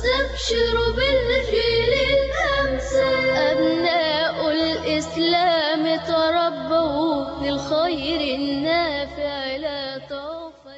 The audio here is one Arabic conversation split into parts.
واستبشروا بالخير الأمثل. أبناء الإسلام تربوا للخير النافع لا طوفل.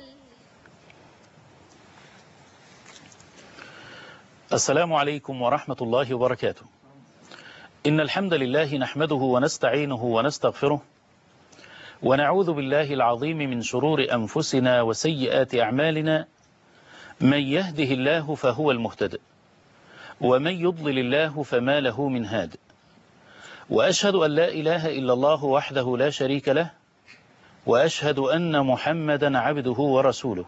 السلام عليكم ورحمة الله وبركاته. إن الحمد لله نحمده ونستعينه ونستغفره، ونعوذ بالله العظيم من شرور أنفسنا وسيئات أعمالنا. من يهده الله فهو المهتد، ومن يضلل الله فما له من هاد. وأشهد أن لا إله إلا الله وحده لا شريك له، وأشهد أن محمدا عبده ورسوله.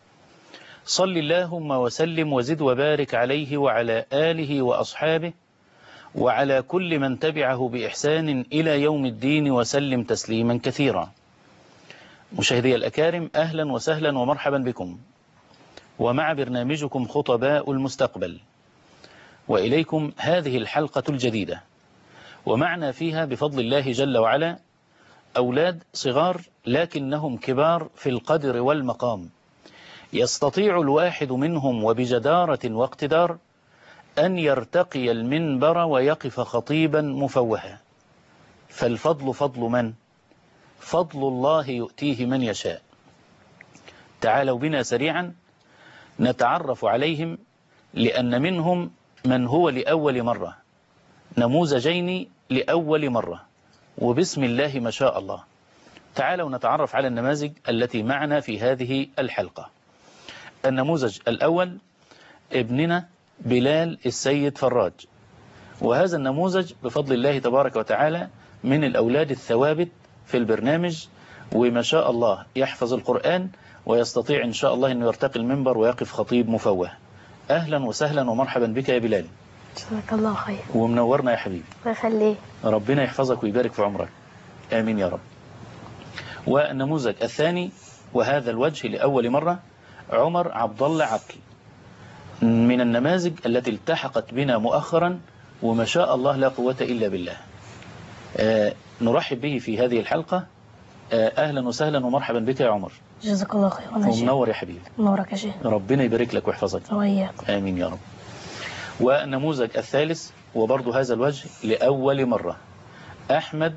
صل اللهم وسلم وزد وبارك عليه وعلى آله وأصحابه وعلى كل من تبعه بإحسان إلى يوم الدين وسلم تسليما كثيرا. مشاهدي الأكارم، أهلا وسهلا ومرحبا بكم ومع برنامجكم خطباء المستقبل، وإليكم هذه الحلقة الجديدة، ومعنا فيها بفضل الله جل وعلا أولاد صغار لكنهم كبار في القدر والمقام، يستطيع الواحد منهم وبجدارة واقتدار أن يرتقي المنبر ويقف خطيبا مفوها. فالفضل فضل من؟ فضل الله يؤتيه من يشاء. تعالوا بنا سريعا نتعرف عليهم، لأن منهم من هو لأول مرة، نموذجين لأول مرة، وبسم الله ما شاء الله. تعالوا نتعرف على النماذج التي معنا في هذه الحلقة. النموذج الأول ابننا بلال السيد فراج، وهذا النموذج بفضل الله تبارك وتعالى من الأولاد الثوابت في البرنامج، وما شاء الله يحفظ القرآن ويستطيع إن شاء الله أن يرتقي المنبر ويقف خطيب مفوه. أهلا وسهلا ومرحبا بك يا بلال. جزاك الله خير. ومنورنا يا حبيبي. الله يخليك. ربنا يحفظك ويبارك في عمرك، آمين يا رب. والنموذج الثاني، وهذا الوجه لأول مرة، عمر عبد الله عبد، من النماذج التي التحقت بنا مؤخرا، وما شاء الله لا قوة إلا بالله. نرحب به في هذه الحلقة. أهلا وسهلا ومرحبا بك يا عمر. جزاك الله خير. ومنور يا حبيبي. منورك يا شيخ. ربنا يبارك لك ويحفظك. وإياكم. آمين يا رب. والنموذج الثالث، وبرضه هذا الوجه لأول مرة، أحمد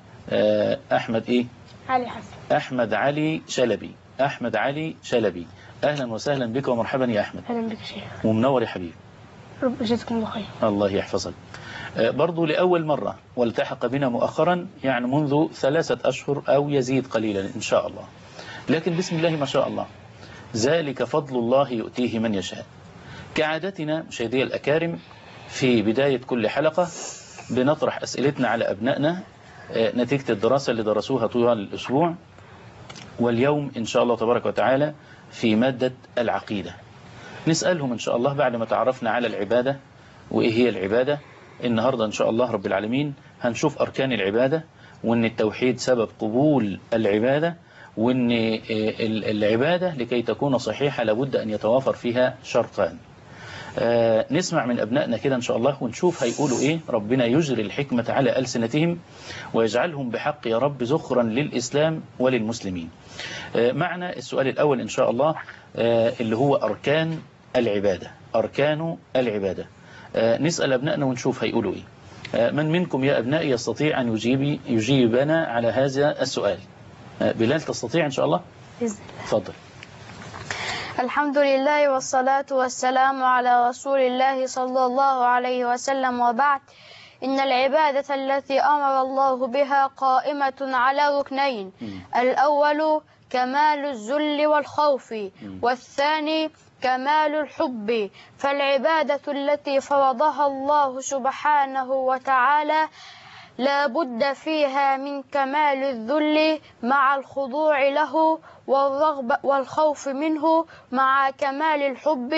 إيه؟ علي حسن. أحمد علي شلبي. أحمد علي شلبي، أهلا وسهلا بك ومرحبا يا أحمد. أهلا بك شيخ. ومنور يا حبيبي. رب جزاكم الله خير. الله يحفظك. برضو لأول مرة، والتحق بنا مؤخرا، يعني منذ 3 أشهر أو يزيد قليلا إن شاء الله، لكن بسم الله ما شاء الله، ذلك فضل الله يؤتيه من يشاء. كعادتنا مشاهدي الأكارم، في بداية كل حلقة بنطرح أسئلتنا على أبنائنا نتيجة الدراسة اللي درسوها طوال الأسبوع، واليوم إن شاء الله تبارك وتعالى في مادة العقيدة. نسألهم إن شاء الله بعد ما تعرفنا على العبادة وإيه هي العبادة. النهاردة إن شاء الله رب العالمين هنشوف أركان العبادة، وإن التوحيد سبب قبول العبادة، وإن العبادة لكي تكون صحيحة لابد أن يتوافر فيها شرطان. نسمع من أبنائنا كده إن شاء الله ونشوف هيقولوا إيه. ربنا يجري الحكمة على ألسنتهم ويجعلهم بحق يا رب ذخرا للإسلام وللمسلمين. معنا السؤال الأول إن شاء الله، اللي هو أركان العبادة. أركان العبادة. نسأل أبنائنا ونشوف هيقولوا إيه. من منكم يا أبنائي يستطيع أن يجيبنا على هذا السؤال؟ بلال تستطيع إن شاء الله؟ بإذن الله. تفضل. الحمد لله والصلاة والسلام على رسول الله صلى الله عليه وسلم، وبعد. إن العبادة التي أمر الله بها قائمة على ركنين: الأول كمال الذل والخوف، والثاني كمال الحب. فالعبادة التي فرضها الله سبحانه وتعالى لا بد فيها من كمال الذل مع الخضوع له، والرغبة والخوف منه مع كمال الحب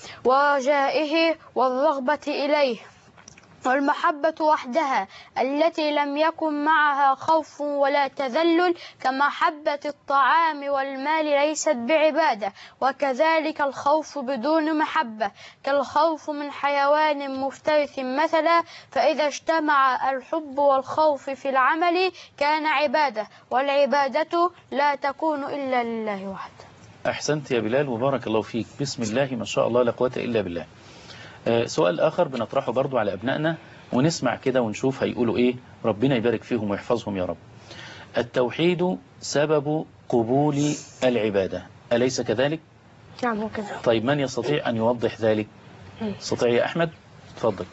ورجائه والرغبة إليه. والمحبة وحدها التي لم يكن معها خوف ولا تذلل كمحبة الطعام والمال ليست بعبادة، وكذلك الخوف بدون محبة كالخوف من حيوان مفترس مثلا. فإذا اجتمع الحب والخوف في العمل كان عبادة، والعبادة لا تكون إلا لله وحده. أحسنت يا بلال وبارك الله فيك. بسم الله ما شاء الله لا قوة إلا بالله. سؤال آخر بنطرحه برضو على أبنائنا ونسمع كده ونشوف هيقولوا إيه، ربنا يبارك فيهم ويحفظهم يا رب. التوحيد سبب قبول العبادة، أليس كذلك؟ نعم وكذا. طيب من يستطيع أن يوضح ذلك؟ استطيع يا أحمد؟ تفضل.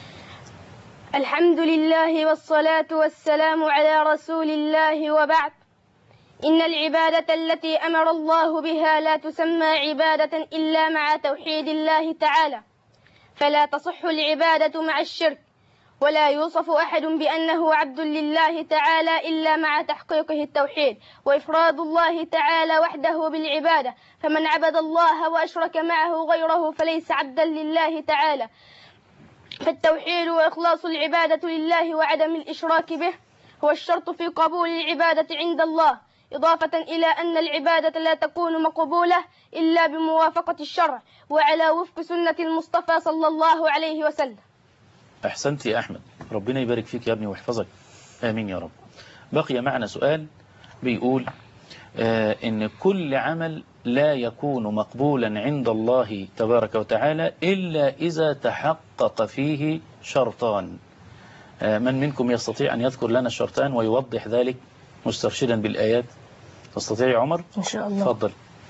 الحمد لله والصلاة والسلام على رسول الله، وبعد. إن العبادة التي أمر الله بها لا تسمى عبادة إلا مع توحيد الله تعالى، فلا تصح العبادة مع الشرك، ولا يوصف أحد بأنه عبد لله تعالى إلا مع تحقيقه التوحيد وإفراد الله تعالى وحده بالعبادة، فمن عبد الله وأشرك معه غيره فليس عبدا لله تعالى. فالتوحيد وإخلاص العبادة لله وعدم الإشراك به هو الشرط في قبول العبادة عند الله، إضافة إلى أن العبادة لا تكون مقبولة إلا بموافقة الشرع وعلى وفق سنة المصطفى صلى الله عليه وسلم. أحسنت يا أحمد، ربنا يبارك فيك يا ابني ويحفظك، آمين يا رب. بقي معنا سؤال بيقول إن كل عمل لا يكون مقبولا عند الله تبارك وتعالى إلا إذا تحقق فيه شرطان. من منكم يستطيع أن يذكر لنا الشرطان ويوضح ذلك مسترشدا بالآيات؟ تستطيع يا عمر؟ إن شاء الله. تفضل.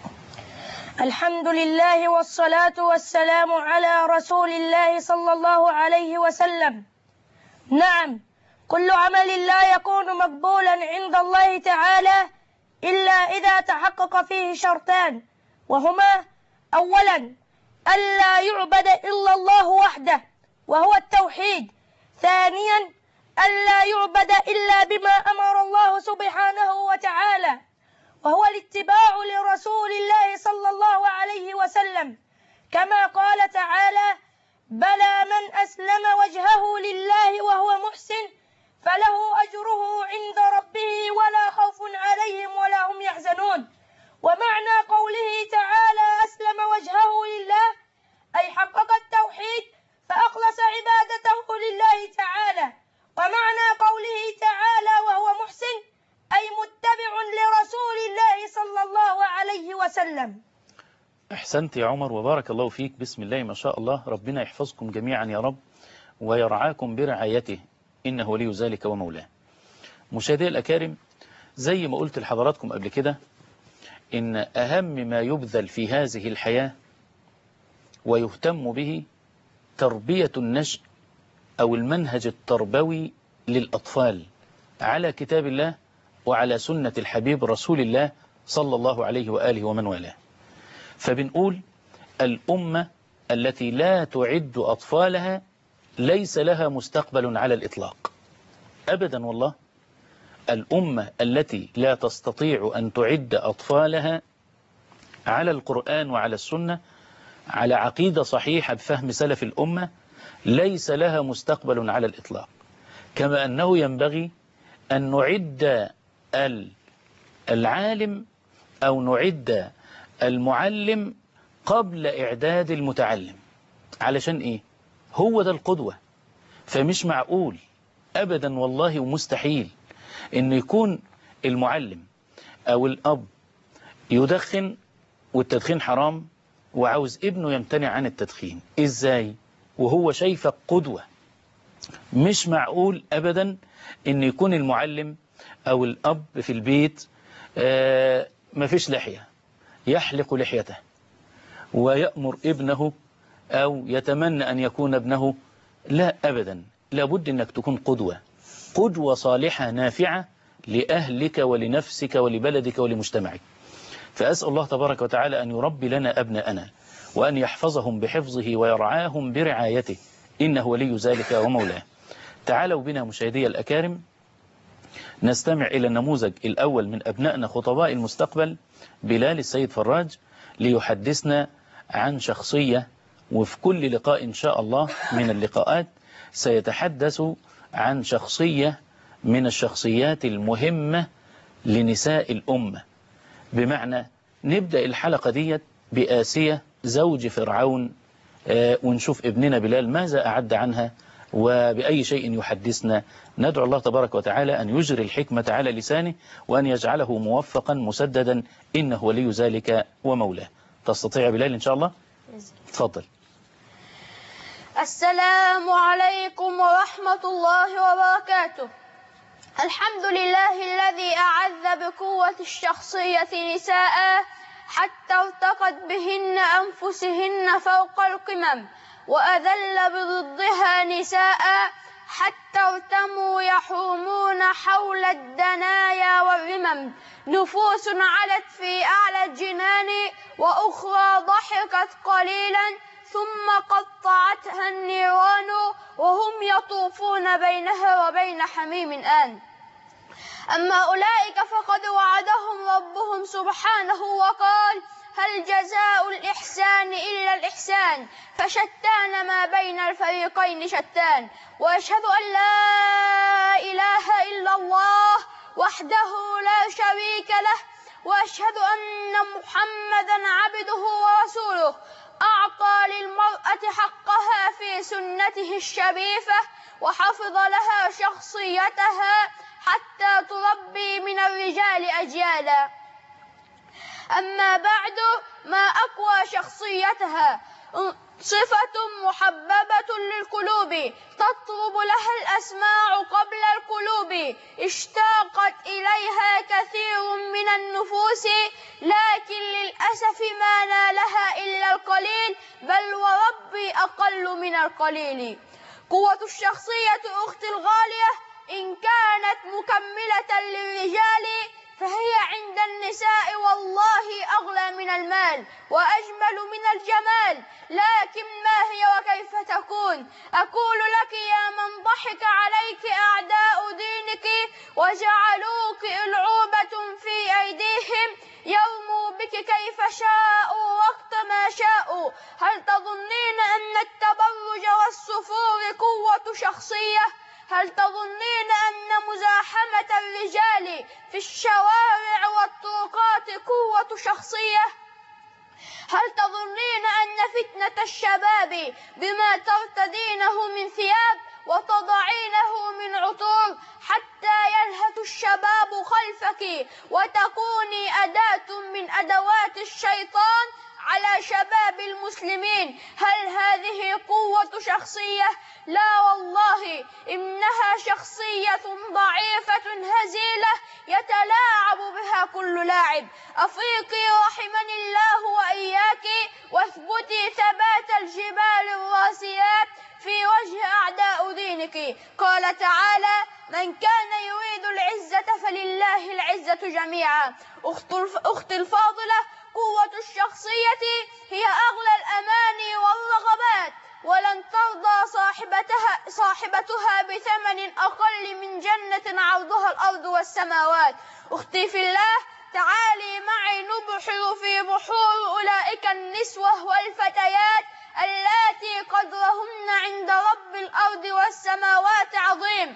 الحمد لله والصلاة والسلام على رسول الله صلى الله عليه وسلم. نعم، كل عمل لا يكون مقبولا عند الله تعالى إلا إذا تحقق فيه شرطان، وهما: أولا ألا يعبد إلا الله وحده وهو التوحيد، ثانيا ألا يعبد إلا بما أمر الله سبحانه وتعالى وهو الاتباع لرسول الله صلى الله عليه وسلم، كما قال تعالى: بلى من أسلم وجهه لله وهو محسن فله أجره عند ربه ولا خوف عليهم ولا هم يحزنون. ومعنى قوله تعالى أسلم وجهه لله أي حقق التوحيد فأخلص عبادته لله تعالى. ومعنى قوله تعالى وهو محسن أي متبع لرسول الله صلى الله عليه وسلم. أحسنت يا عمر وبارك الله فيك، بسم الله ما شاء الله، ربنا يحفظكم جميعا يا رب ويرعاكم برعايته، إنه ولي ذلك ومولاه. مشاهدي الأكارم، زي ما قلت لحضراتكم قبل كده إن أهم ما يبذل في هذه الحياة ويهتم به تربية النشء أو المنهج التربوي للأطفال على كتاب الله وعلى سنة الحبيب رسول الله صلى الله عليه وآله ومن والاه. فبنقول الأمة التي لا تعد أطفالها ليس لها مستقبل على الإطلاق أبدا والله. الأمة التي لا تستطيع أن تعد أطفالها على القرآن وعلى السنة على عقيدة صحيحة بفهم سلف الأمة ليس لها مستقبل على الإطلاق. كما أنه ينبغي أن نعد العالم أو نعد المعلم قبل إعداد المتعلم. علشان إيه؟ هو ده القدوة. فمش معقول أبدا والله ومستحيل إن يكون المعلم أو الأب يدخن والتدخين حرام وعاوز ابنه يمتنع عن التدخين. إزاي؟ وهو شايفك قدوة. مش معقول أبدا إن يكون المعلم أو الأب في البيت مفيش لحية يحلق لحيته ويأمر ابنه أو يتمنى أن يكون ابنه. لا أبدا، لابد أنك تكون قدوة صالحة نافعة لأهلك ولنفسك ولبلدك ولمجتمعك. فأسأل الله تبارك وتعالى أن يربي لنا أبناءنا وأن يحفظهم بحفظه ويرعاهم برعايته، إنه ولي ذلك ومولاه. تعالوا بنا مشاهدي الأكارم نستمع إلى النموذج الأول من أبنائنا خطباء المستقبل، بلال السيد فراج، ليحدثنا عن شخصية، وفي كل لقاء إن شاء الله من اللقاءات سيتحدث عن شخصية من الشخصيات المهمة لنساء الأمة. بمعنى نبدأ الحلقة ديت بآسية زوج فرعون، ونشوف ابننا بلال ماذا أعد عنها وبأي شيء يحدثنا. ندعو الله تبارك وتعالى أن يجري الحكمة على لسانه وأن يجعله موفقا مسددا، إنه ولي ذلك ومولاه. تستطيع بلال إن شاء الله؟ تفضل. السلام عليكم ورحمة الله وبركاته. الحمد لله الذي أعز بقوة الشخصية نساء حتى ارتقت بهن أنفسهن فوق القمم، وأذل بضدها نساء حتى ارتموا يحومون حول الدنايا والرمم. نفوس علت في أعلى الجنان وأخرى ضحكت قليلا ثم قطعتها النيران، وهم يطوفون بينها وبين حميم آن. أما أولئك فقد وعدهم ربهم سبحانه وقال: هل جزاء الإحسان إلا الإحسان، فشتان ما بين الفريقين شتان. وأشهد أن لا إله إلا الله وحده لا شريك له، وأشهد أن محمدا عبده ورسوله، أعطى للمرأة حقها في سنته الشريفة، وحفظ لها شخصيتها حتى تربي من الرجال أجيالا. أما بعد، ما أقوى شخصيتها، صفة محببة للقلوب تطرب لها الأسماع قبل القلوب، اشتاقت إليها كثير من النفوس، لكن للأسف ما نالها إلا القليل، بل وربي أقل من القليل. قوة الشخصية أختي الغالية إن كانت مكملة للرجال فهي عند النساء والله أغلى من المال وأجمل من الجمال، لكن ما هي وكيف تكون؟ أقول لك يا من ضحك عليك أعداء دينك وجعلوك ألعوبة في أيديهم، يرموا بك كيف شاءوا وقت ما شاءوا. هل تظنين أن التبرج والسفور قوة شخصية؟ هل تظنين أن مزاحمة الرجال في الشوارع والطرقات قوة شخصية؟ هل تظنين أن فتنة الشباب بما ترتدينه من ثياب وتضعينه من عطور حتى يلهث الشباب خلفك وتكوني أداة من أدوات الشيطان على شباب المسلمين، هل هذه قوة شخصية؟ لا والله، إنها شخصية ضعيفة هزيلة يتلاعب بها كل لاعب. أفيقي رحمني الله وإياك واثبتي ثبات الجبال الراسيات في وجه أعداء دينك. قال تعالى: من كان يريد العزة فلله العزة جميعا. أختي الفاضلة، قوة الشخصية هي أغلى الأماني والرغبات، ولن ترضى صاحبتها بثمن أقل من جنة عرضها الأرض والسماوات. أختي في الله، تعالي معي نبحر في بحور أولئك النسوة والفتيات اللاتي قدرهن عند رب الأرض والسماوات عظيم.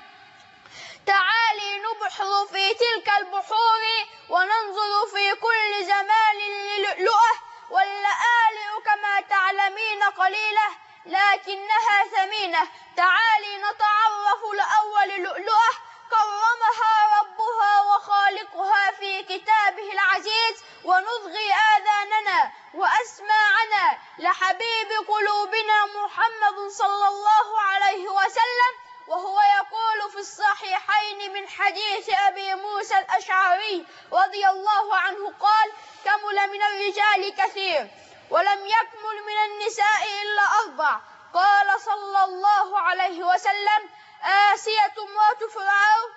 تعالي نبحر في تلك البحور وننظر في كل زمان للؤلؤة، واللآلئ كما تعلمين قليلة لكنها ثمينة. تعالي نتعرف لأول لؤلؤة كرمها ربها وخالقها في كتابه العزيز، ونصغي آذاننا وأسماعنا لحبيب قلوبنا محمد صلى الله عليه وسلم، وهو يقول في الصحيحين من حديث أبي موسى الأشعري رضي الله عنه قال: كمل من الرجال كثير ولم يكمل من النساء إلا 4. قال صلى الله عليه وسلم: آسية امرأة فرعون،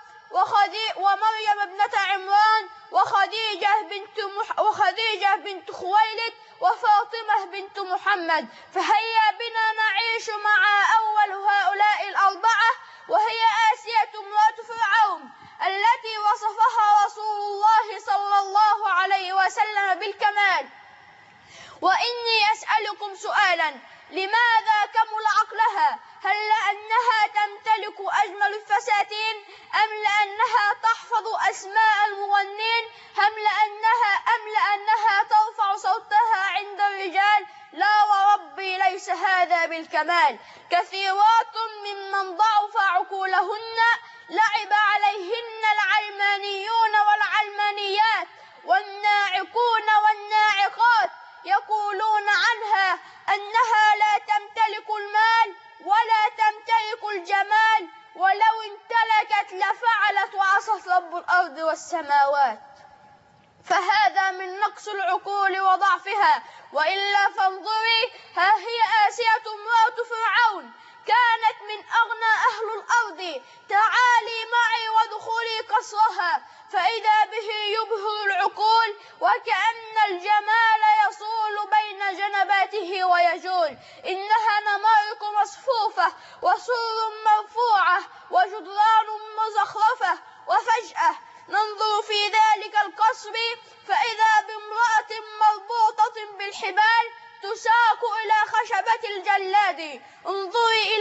ومريم ابنة عمران، وخديجة بنت خويلد، وفاطمة بنت محمد. فهيا بنا نعيش مع أول هؤلاء 4، وهي آسية امرأة فرعون التي وصفها رسول الله صلى الله عليه وسلم بالكمال. وإني أسألكم سؤالا: لماذا كمل عقلها؟ هل لأنها تمتلك أجمل الفساتين، أم لأنها تحفظ أسماء المغنين، أم لأنها ترفع صوتها عند الرجال؟ لا وربي، ليس هذا بالكمال. كثيرات ممن ضعف عقولهن لعب عليهن العلمانيون والعلمانيات والناعقون والناعقات، يقولون عنها أنها لا تمتلك المال الأرض والسماوات، فهذا من نقص العقول وضعفها. وإلا فانظري، ها هي آسية امرأة فرعون كانت من أغنى أهل الأرض، تعالي معي وادخلي قصرها، فإذا به يبهر العقول وكأن الجمال يصول بين جنباته ويجول. إنها نمارق مصفوفة وسور مرفوعة وجدران مزخرفة، وفجأة ننظر في ذلك القصر فإذا بامرأة مربوطة بالحبال تساق إلى خشبة الجلاد. انظري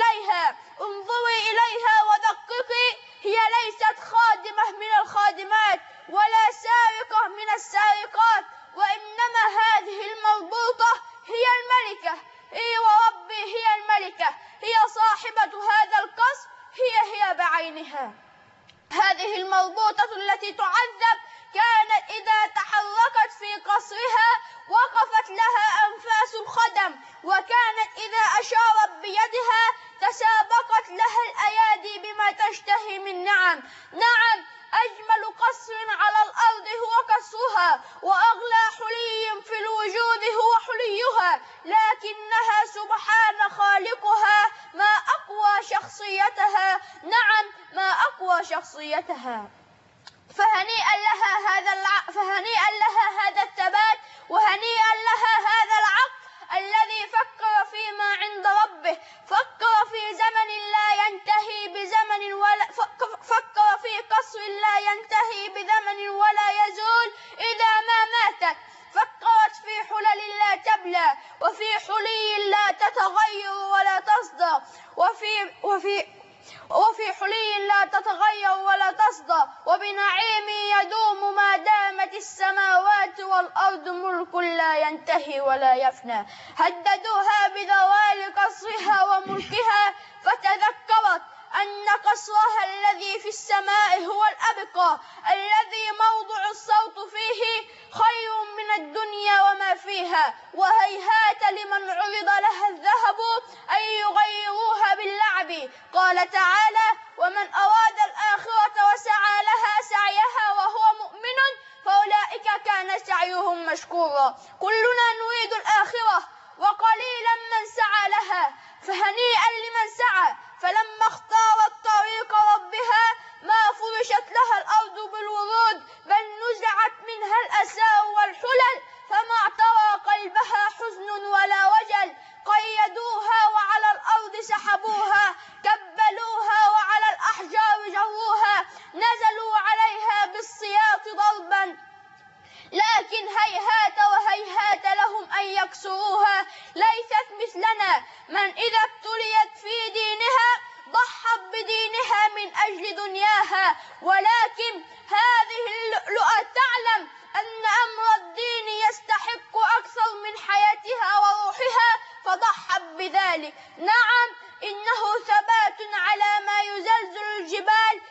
إليها ودققي، هي ليست خادمة من الخادمات ولا سارقة من السارقات، وإنما هذه المربوطة هي الملكة. إي وربي هي الملكة، هي صاحبة هذا القصر، هي بعينها. هذه المربوطة التي تعذب كانت إذا تحركت في قصرها وقفت لها أنفاس الخدم، وكانت إذا أشارت بيدها تسابقت لها الأيادي بما تشتهي من نعم. أجمل قصر على الأرض هو قصرها، وأغلى حلي في الوجود هو حليها، لكنها سبحان خالقها ما أقوى شخصيتها. ما أقوى شخصيتها. فهنيئا لها هذا الثبات، وهنيئا لها هذا العقل الذي فكر فيما عند ربه، فكر في زمن لا ينتهي بزمن، ولا فكر في قصر لا ينتهي بزمن ولا يزول إذا ما ماتت، فكرت في حلل لا تبلى، وفي حلي لا تتغير ولا تصدى، وفي حلي لا تتغير ولا تصدى، وبنعيم يدوم ما دامت السماوات والأرض، ملك لا ينتهي ولا يفنى. هددوها بزوال قصرها وملكها، فتذكرت أن قصرها الذي في السماء هو الأبقى، الذي موضع الصوت فيه خير من الدنيا وما فيها. وهيهات لمن عرض لها الذهب أن يغيروها باللعب. قال تعالى: ومن أراد الآخرة وسعى لها سعيها وهو مؤمن فأولئك كان سعيهم مشكورا. كلنا نريد الآخرة، وقليلا من سعى لها، فهنيئا لمن سعى. فلما اختارت طريق ربها ما فرشت لها الأرض بالورود، بل نزعت منها الأساء والحلل، فما اعترى قلبها حزن ولا وجل. قيدوها وعلى الأرض سحبوها، كبلوها وعلى الأحجار جروها، نزلوا عليها بالسياط ضربا، لكن هيهات وهيهات لهم أن يكسروها. ليست مثلنا من إذا ابتليت في دينها ضحت بدينها من أجل دنياها، ولكن هذه اللؤلؤة تعلم أن أمر الدين يستحق أكثر من حياتها وروحها، فضحت بذلك. إنه ثبات على ما يزلزل الجبال،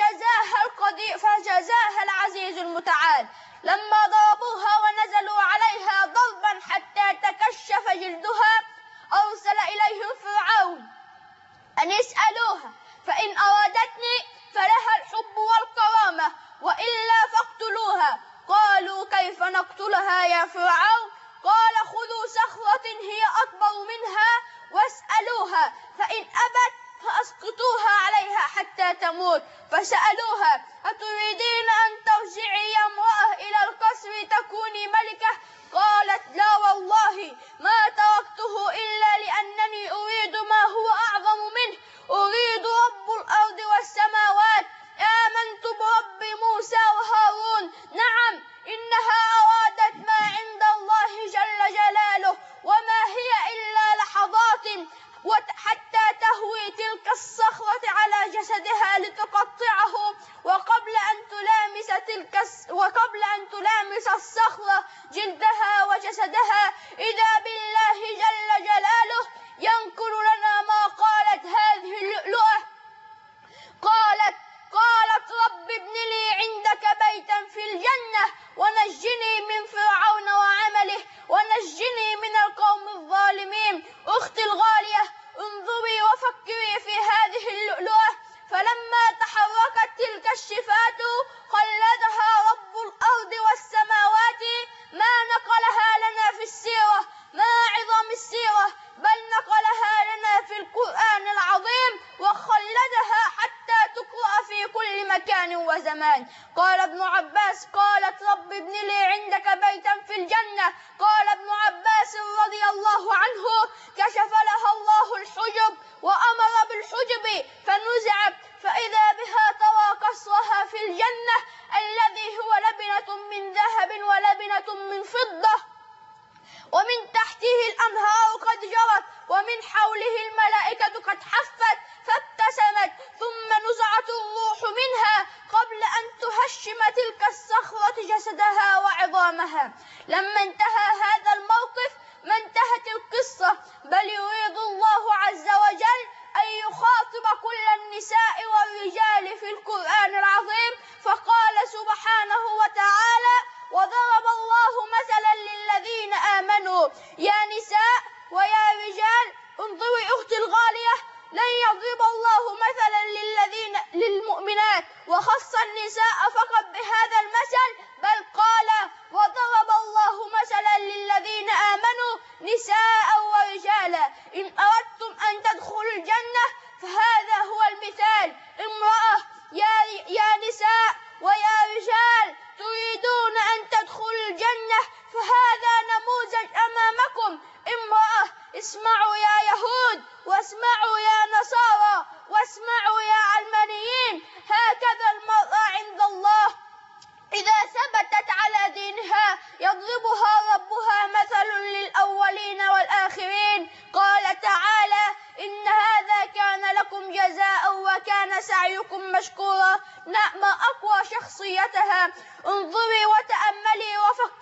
فجزاها العزيز المتعال. لما ضربوها ونزلوا عليها ضربا حتى تكشف جلدها، أرسل إليهم فرعون أن يسألوها، فإن أرادتني فلها الحب والكرامة، وإلا فاقتلوها. قالوا: كيف نقتلها يا فرعون؟ قال: خذوا صخرة هي أكبر منها واسألوها، فإن أبت فأسقطوها عليها حتى تموت. فسألوها: أتريدين أن ترجعي يا امرأة إلى القصر تكوني ملكة؟ قالت: لا والله ما تركته إلا لأنني أريد ما هو أعظم منه، أريد رب الأرض والسماوات. آمنت برب موسى وهارون. إنها أرادت ما عند الله جل جلاله، وما هي إلا لحظات حتى تهوي تلك الصخرة على جسدها لتقطعه، وقبل أن تلامس الصخرة جلدها وجسدها إذا بالله جل جلاله ينقل لنا ما قالت هذه اللؤلؤة. قالت: رب ابن لي عندك بيتا في الجنة ونجني من فرعون وعمله ونجني من القوم الظالمين. أختي الغالية، انظري وفكري في هذه اللؤلؤة، فلما تحركت تلك الشفاة خلى وزمان. قال ابن عباس: قالت رب ابن لي عندك بيتا في الجنة. قال ابن عباس رضي الله عنه: كشف لها الله الحجب وأمر بالحجب فنزعت، فإذا بها ترى قصرها في الجنة الذي هو لبنة من ذهب ولبنة من فضة، ومن تحته الأنهار قد جرت، ومن حوله الملائكة قد حفت، فابتسمت، ثم نزعت الروح منها قبل أن تهشم تلك الصخرة جسدها وعظامها. لما انتهى هذا الموقف ما انتهت القصة، بل يريد الله عز وجل أن يخاطب كل النساء والرجال في القرآن العظيم، فقال سبحانه وتعالى: وضرب الله مثلا للذين آمنوا. يا نساء ويا رجال انظري أختي الغالية، لن يضرب الله مثلا للمؤمنات وخص النساء فقط بهذا المثل، بل قال: وضرب الله مثلا للذين آمنوا نساء ورجالا. إن أردتم أن تدخلوا الجنة فهذا هو المثال. امرأة يا نساء ويا رجال تريدون أن تدخلوا الجنة فهذا نموذج أمامكم. امرأة، اسمعوا يا يهود، واسمعوا يا نصارى، واسمعوا يا علمانيين، هكذا المرأة عند الله إذا ثبتت على دينها يضربها ربها مثل للأولين والآخرين. قال تعالى: إن هذا كان لكم جزاء وكان سعيكم مشكورا. نعم أقوى شخصيتها. انظري وتأملي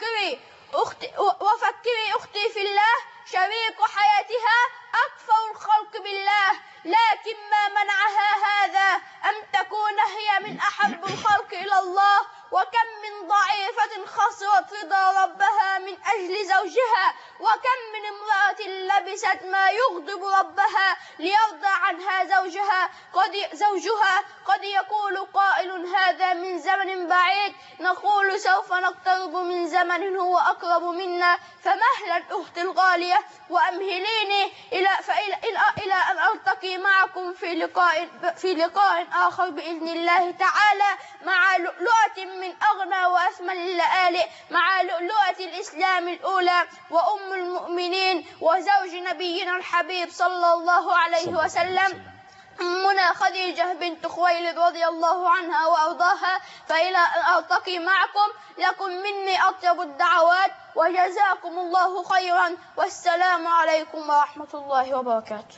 وفكري أختي في الله، شريك حياتها أكثر الخلق بالله، لكن ما منعها هذا أن تكون هي من أحب الخلق إلى الله. وكم من ضعيفة خسرت رضا ربها من أجل زوجها، وكم من امرأة لبست ما يغضب ربها ليرضى عنها زوجها. قد يقول قائل: هذا من زمن بعيد. نقول: سوف نقترب من زمن هو أقرب منا. فمهلا أختي الغالية، وأمهليني إلى أن ألتقي معكم في لقاء آخر بإذن الله تعالى، مع لؤلؤة من أغنى وأثمن اللآلئ، مع لؤلؤة الإسلام الأولى وأم المؤمنين وزوج نبينا الحبيب صلى الله عليه وسلم، أمنا خديجة بنت خويلد رضي الله عنها وأرضاها. فإلى أن ألتقي معكم لكم مني أطيب الدعوات، وجزاكم الله خيرا، والسلام عليكم ورحمة الله وبركاته.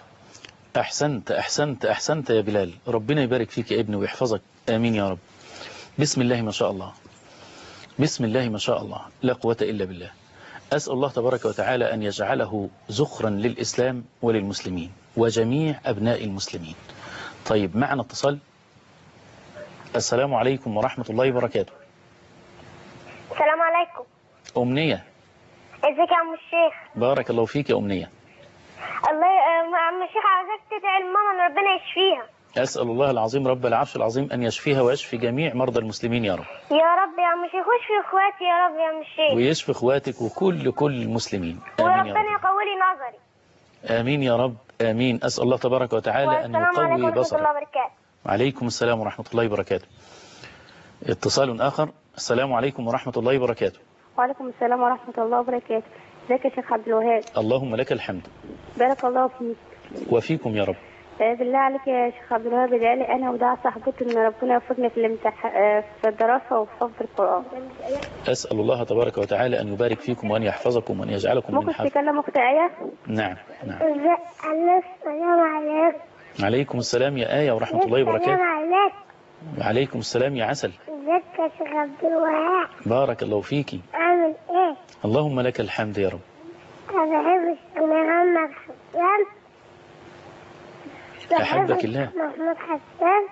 أحسنت يا بلال، ربنا يبارك فيك يا ابني ويحفظك، آمين يا رب. بسم الله ما شاء الله، بسم الله ما شاء الله، لا قوة إلا بالله. أسأل الله تبارك وتعالى أن يجعله زخرا للإسلام وللمسلمين وجميع أبناء المسلمين. طيب، معنا اتصال. السلام عليكم ورحمة الله وبركاته. السلام عليكم. أمنية، ازيك يا عم الشيخ؟ بارك الله فيك يا أمنية. الله يا عم الشيخ، عايزك تدعي لماما ان ربنا يشفيها. أسأل الله العظيم رب العرش العظيم أن يشفيها ويشفي جميع مرضى المسلمين يا رب. يا رب يا عم الشيخ، واشفي اخواتي يا رب يا عم الشيخ، ويشفي اخواتك وكل المسلمين، آمين يا وربنا رب. يقوي لي نظري. آمين يا رب، آمين. أسأل الله تبارك وتعالى أن يقوي بصرك. الله وبركاته. وعليكم السلام ورحمة الله وبركاته. اتصال آخر. السلام عليكم ورحمة الله وبركاته. وعليكم السلام ورحمة الله وبركاته. ازيك يا شيخ عبد الوهاب؟ اللهم لك الحمد. بارك الله فيك. وفيكم يا رب. بالله عليك يا شيخ عبد الوهاب، ادعي لي انا ودعاء صاحبتي ان ربنا يوفقني في الدراسة وفي حفظ القرآن. أسأل الله تبارك وتعالى أن يبارك فيكم وأن يحفظكم وأن يجعلكم من ممكن تكلم أختي آية؟ نعم. السلام عليكم. عليكم السلام يا آية ورحمة الله وبركاته. السلام عليكم. وعليكم السلام يا عسل. ازيك يا شيخ عبد الوهاب؟ بارك الله فيكي. عامل ايه؟ اللهم لك الحمد يا رب. أنا بحب محمد حسان. أحبك الله. محمد حسان،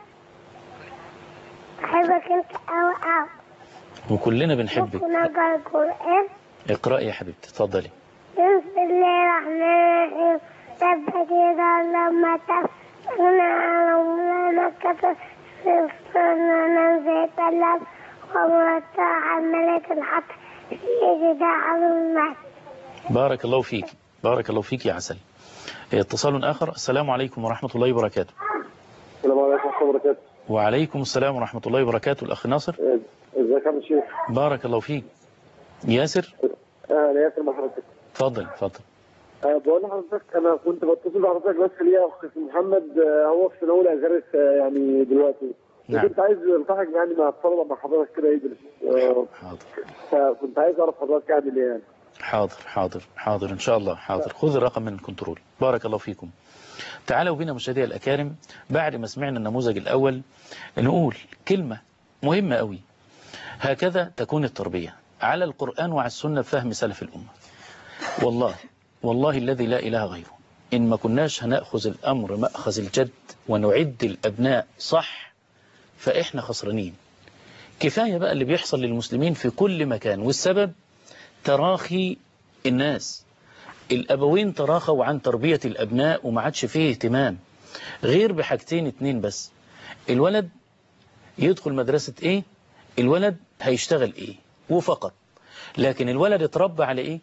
أحبك أنت أوي أوي. وكلنا بنحبك. ممكن أقرأ القرآن؟ اقرأي يا حبيبتي، اتفضلي. بسم الله الرحمن الرحيم. تبت يدا لما تفتحنا على ما كتب في الصنع زيت اللب ومرتاح الملك الحق في يد عظم المال. بارك الله فيك، بارك الله فيك يا عسل. اتصال آخر. السلام عليكم ورحمة الله وبركاته. السلام عليكم ورحمة الله وبركاته. وعليكم السلام ورحمة الله وبركاته. الأخ ناصر. ازيك يا شيخ؟ بارك الله فيك. ياسر. انا ياسر مع حضرتك. اتفضل اتفضل. بقول لحضرتك انا كنت بتصل بحضرتك بس ليا اخ اسمه محمد، هو في سنه اولى ازهر يعني دلوقتي. نعم. كنت عايز التحق يعني مع الطلبه مع حضرتك كده يدرس. حاضر. فكنت عايز اعرف حضرتك اعمل ايه يعني. حاضر إن شاء الله. حاضر. خذ الرقم من الكنترول. بارك الله فيكم. تعالوا بنا مشاهدي الأكارم، بعد ما سمعنا النموذج الأول نقول كلمة مهمة قوي. هكذا تكون التربية على القرآن وعلى السنة بفهم سلف الأمة. والله الذي لا إله غيره، إن ما كناش هنأخذ الأمر مأخذ الجد ونعد الأبناء صح فإحنا خسرانين. كفاية بقى اللي بيحصل للمسلمين في كل مكان، والسبب تراخي الناس. الأبوين تراخوا عن تربية الأبناء وما عادش فيه اهتمام غير بحاجتين اتنين بس: الولد يدخل مدرسة ايه، الولد هيشتغل ايه، وفقط. لكن الولد اتربى على ايه،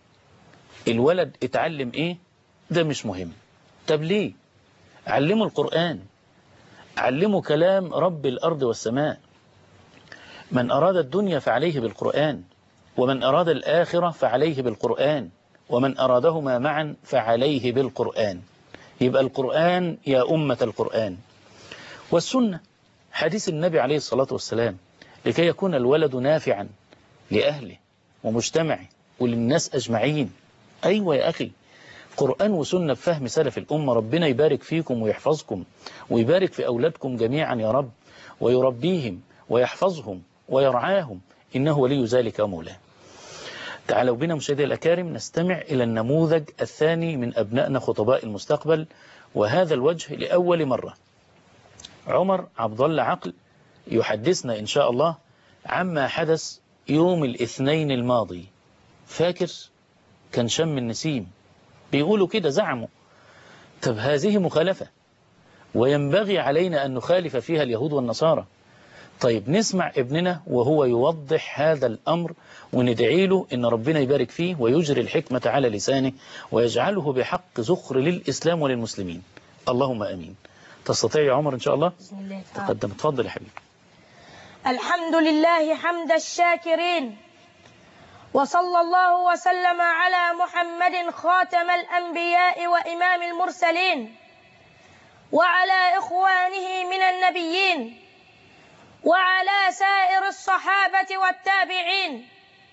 الولد اتعلم ايه، ده مش مهم. طب ليه؟ علموا القرآن، علموا كلام رب الأرض والسماء. من أراد الدنيا فعليه بالقرآن، ومن أراد الآخرة فعليه بالقرآن، ومن أرادهما معا فعليه بالقرآن. يبقى القرآن يا أمة القرآن، والسنة حديث النبي عليه الصلاة والسلام، لكي يكون الولد نافعا لأهله ومجتمعه وللناس أجمعين. أيوة يا أخي، قرآن وسنة بفهم سلف الأمة. ربنا يبارك فيكم ويحفظكم ويبارك في أولادكم جميعا يا رب، ويربيهم ويحفظهم ويرعاهم، إنه ولي ذلك ومولاه. تعالوا بنا مشاهدي الأكارم نستمع إلى النموذج الثاني من أبنائنا خطباء المستقبل، وهذا الوجه لأول مرة. عمر عبد الله عقل يحدثنا إن شاء الله عما حدث يوم الاثنين الماضي. فاكر؟ كان شم النسيم، بيقولوا كده، زعموا. طب هذه مخالفة، وينبغي علينا أن نخالف فيها اليهود والنصارى. طيب نسمع ابننا وهو يوضح هذا الأمر، وندعي له إن ربنا يبارك فيه ويجري الحكمة على لسانه ويجعله بحق ذخر للإسلام وللمسلمين، اللهم أمين. تستطيع يا عمر إن شاء الله؟ بسم الله. تقدم. تفضل يا حبيبي. الحمد لله حمد الشاكرين، وصلى الله وسلم على محمد خاتم الأنبياء وإمام المرسلين، وعلى إخوانه من النبيين، وعلى سائر الصحابة والتابعين.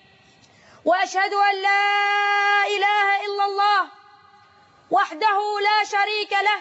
وأشهد أن لا إله إلا الله وحده لا شريك له،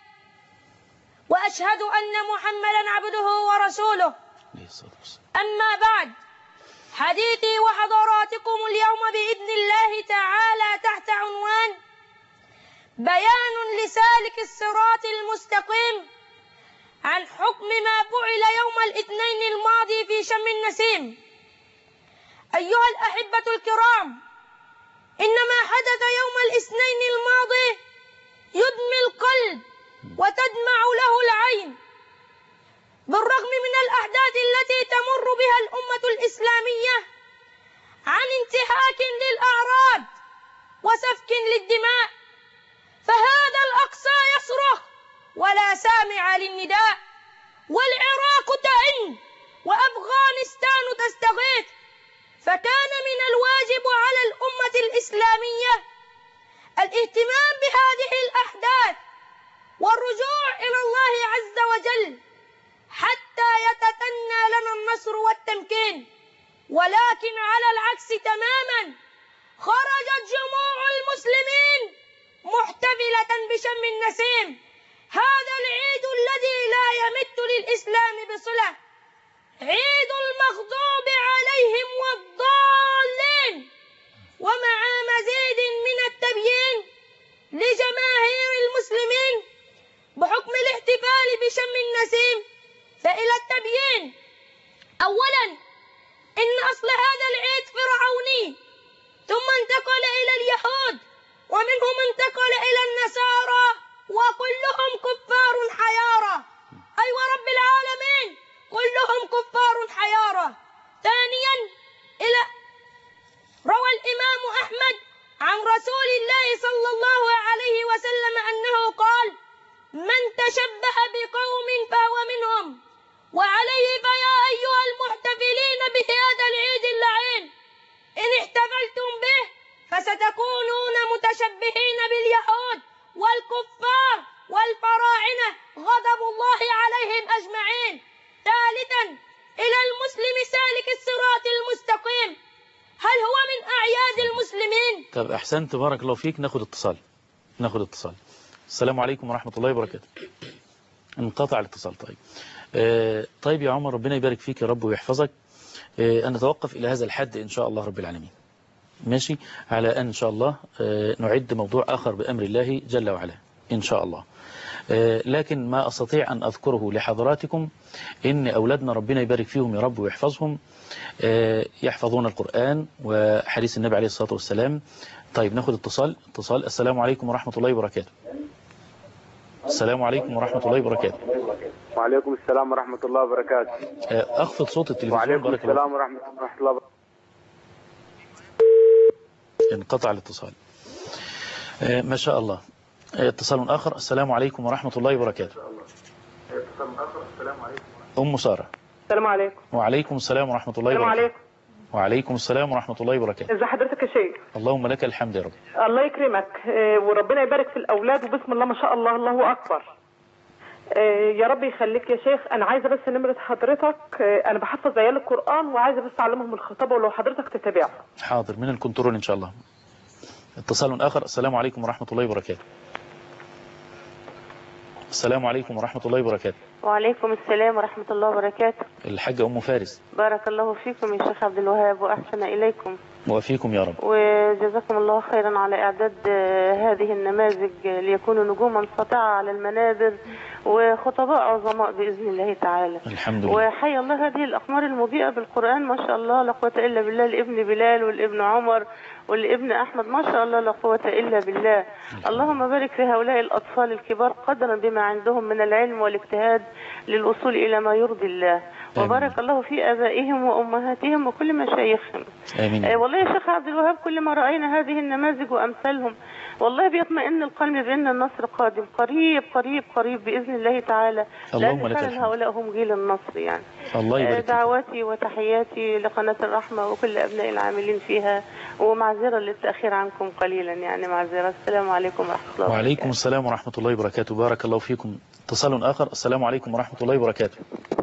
وأشهد أن محمدا عبده ورسوله. أما بعد، حديثي وحضراتكم اليوم بإذن الله تعالى تحت عنوان بيان لسالك الصراط المستقيم عن حكم ما فعل يوم الاثنين الماضي في شم النسيم. أيها الأحبة الكرام، إن ما حدث يوم الاثنين الماضي يدمي القلب وتدمع له العين، بالرغم من الأحداث التي تمر بها الأمة الإسلامية عن انتهاك للأعراض وسفك للدماء، فهذا الأقصى يصرخ ولا سامع للنداء، والعراق تئن وأفغانستان تستغيث. فكان من الواجب على الأمة الإسلامية الاهتمام بهذه الأحداث والرجوع إلى الله عز وجل حتى يتثنى لنا النصر والتمكين. ولكن على العكس تماما، خرجت جموع المسلمين محتفلة بشم النسيم، هذا العيد الذي لا يمت للإسلام بصلة، عيد المغضوب عليهم والضالين. ومع مزيد من التبيين لجماهير المسلمين بحكم الاحتفال بشم النسيم، فإلى التبيين. أولا، إن أصل هذا العيد فرعوني، ثم انتقل إلى اليهود، ومنهم انتقل إلى النصارى، وكلهم كفار حيارى. أيوة رب العالمين، كلهم كفار حيارى. ثانيا، روى الإمام أحمد عن رسول الله صلى الله عليه وسلم أنه قال: من تشبه بقوم فهو منهم. وعليه فيا أيها المحتفلين بهذا العيد اللعين إن احتفلتم به فستكونون متشبهين باليهود والكفار والفراعنة غضب الله عليهم أجمعين. ثالثا إلى المسلم سالك الصراط المستقيم، هل هو من أعياد المسلمين؟ طب أحسنت، بارك الله فيك. ناخد اتصال. السلام عليكم ورحمة الله وبركاته. انقطع الاتصال. طيب يا عمر، ربنا يبارك فيك يا رب ويحفظك. أنا أتوقف إلى هذا الحد إن شاء الله رب العالمين، ماشي، على أن إن شاء الله نعد موضوع آخر بأمر الله جل وعلا إن شاء الله. لكن ما أستطيع أن أذكره لحضراتكم إن أولادنا ربنا يبارك فيهم يا رب ويحفظهم، يحفظون القرآن وحديث النبي عليه الصلاة والسلام. طيب ناخد اتصال. السلام عليكم ورحمة الله وبركاته. السلام عليكم ورحمة الله وبركاته. وعليكم السلام ورحمة الله وبركاته. أخفض صوت التلفزيون. وعليكم السلام ورحمة الله وبركاته. انقطع الاتصال. ما شاء الله. اتصال آخر. السلام عليكم ورحمة الله وبركاته. أم سارة. السلام عليكم. وعليكم السلام ورحمة الله وبركاته. السلام عليكم. وعليكم السلام ورحمة الله وبركاته. ازي حضرتك يا شيخ؟ اللهم لك الحمد يا رب. الله يكرمك وربنا يبارك في الأولاد، وبسم الله ما شاء الله الله أكبر. يا رب يخليك يا شيخ. أنا عايزة بس نمرة حضرتك، أنا بحفظ عيال القرآن وعايزة بس أعلمهم الخطابة، ولو حضرتك تتابعها. حاضر، من الكنترول إن شاء الله. اتصال آخر. السلام عليكم ورحمة الله وبركاته. السلام عليكم ورحمة الله وبركاته. وعليكم السلام ورحمة الله وبركاته. الحاجة أم فارس. بارك الله فيكم يا شيخ عبد الوهاب وأحسن إليكم. وفيكم يا رب. وجزاكم الله خيرا على إعداد هذه النماذج ليكونوا نجوما ساطعة على المنابر وخطباء عظماء بإذن الله تعالى. الحمد لله. وحي الله هذه الأقمار المضيئة بالقرآن ما شاء الله لا قوة إلا بالله، لابن بلال والابن عمر والابن أحمد ما شاء الله لا قوة إلا بالله. اللهم بارك في هؤلاء الأطفال الكبار قدرا بما عندهم من العلم والاجتهاد للوصول إلى ما يرضي الله. وبارك الله في آبائهم وأمهاتهم وكل مشايخهم. آمين. والله يا شيخ عبد الوهاب كل ما رأينا هذه النماذج وأمثالهم والله بيطمئن القلب بأن النصر قادم قريب قريب قريب بإذن الله تعالى، لأن فعلا هؤلاء هم جيل النصر يعني. الله يبارك. دعواتي وتحياتي لقناة الرحمة وكل أبناء العاملين فيها، ومعذرة للتأخير عنكم قليلا يعني، معذرة. السلام عليكم ورحمة الله وبركاته. وعليكم السلام ورحمة الله وبركاته. بارك الله فيكم. اتصال آخر. السلام عليكم ورحمة الله وبركاته.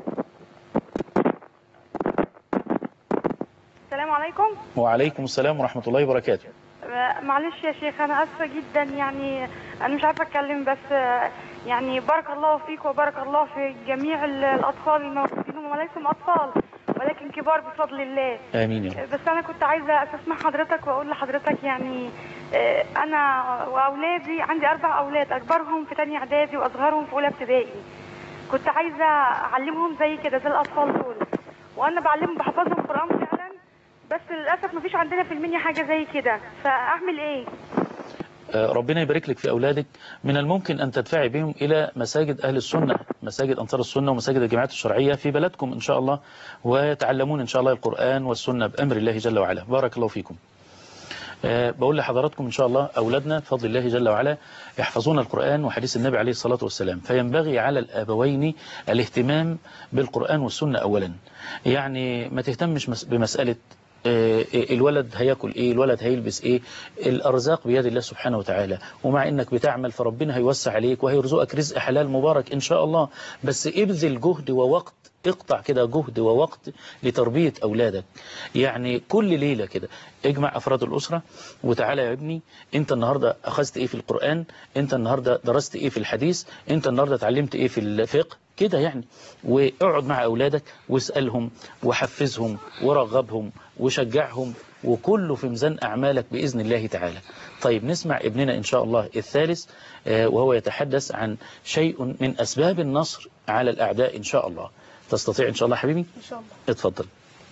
السلام عليكم. وعليكم السلام ورحمة الله وبركاته. معلش يا شيخ أنا أسفة جدا يعني، أنا مش عارفة أتكلم، بس يعني بارك الله فيك وبارك الله في جميع الأطفال الموجودين، هم ليسوا أطفال ولكن كبار بفضل الله. آمين يا رب. بس أنا كنت عايزة أستسمح حضرتك وأقول لحضرتك يعني أنا وأولادي عندي 4 أولاد، أكبرهم في تانية إعدادي وأصغرهم في أولى ابتدائي. كنت عايزة أعلمهم زي كده زي الأطفال دول، وأنا بعلمهم بحفظهم قرآن فعلا، بس للأسف مفيش عندنا في المنيا حاجة زي كده، فأعمل إيه؟ ربنا يبارك لك في أولادك. من الممكن أن تدفعي بهم إلى مساجد أهل السنة، مساجد أنصار السنة ومساجد الجماعات الشرعية في بلدكم إن شاء الله، ويتعلمون إن شاء الله القرآن والسنة بأمر الله جل وعلا. بارك الله فيكم. بقول لحضراتكم إن شاء الله أولادنا بفضل الله جل وعلا يحفظون القرآن وحديث النبي عليه الصلاة والسلام، فينبغي على الآبوين الاهتمام بالقرآن والسنة أولا. يعني ما تهتمش بمسألة الولد هياكل ايه، الولد هيلبس ايه، الارزاق بيد الله سبحانه وتعالى، ومع انك بتعمل فربنا هيوسع عليك وهيرزقك رزق حلال مبارك ان شاء الله، بس ابذل جهد ووقت، اقطع كده جهد ووقت لتربية أولادك. يعني كل ليلة كده اجمع أفراد الأسرة وتعالى يا ابني انت النهاردة أخذت ايه في القرآن، انت النهاردة درست ايه في الحديث، انت النهاردة اتعلمت ايه في الفقه كده يعني، واقعد مع أولادك واسألهم وحفزهم ورغبهم وشجعهم، وكله في ميزان أعمالك بإذن الله تعالى. طيب نسمع ابننا إن شاء الله الثالث وهو يتحدث عن شيء من أسباب النصر على الأعداء إن شاء الله. تستطيع إن شاء الله حبيبي؟ إن شاء الله. اتفضل.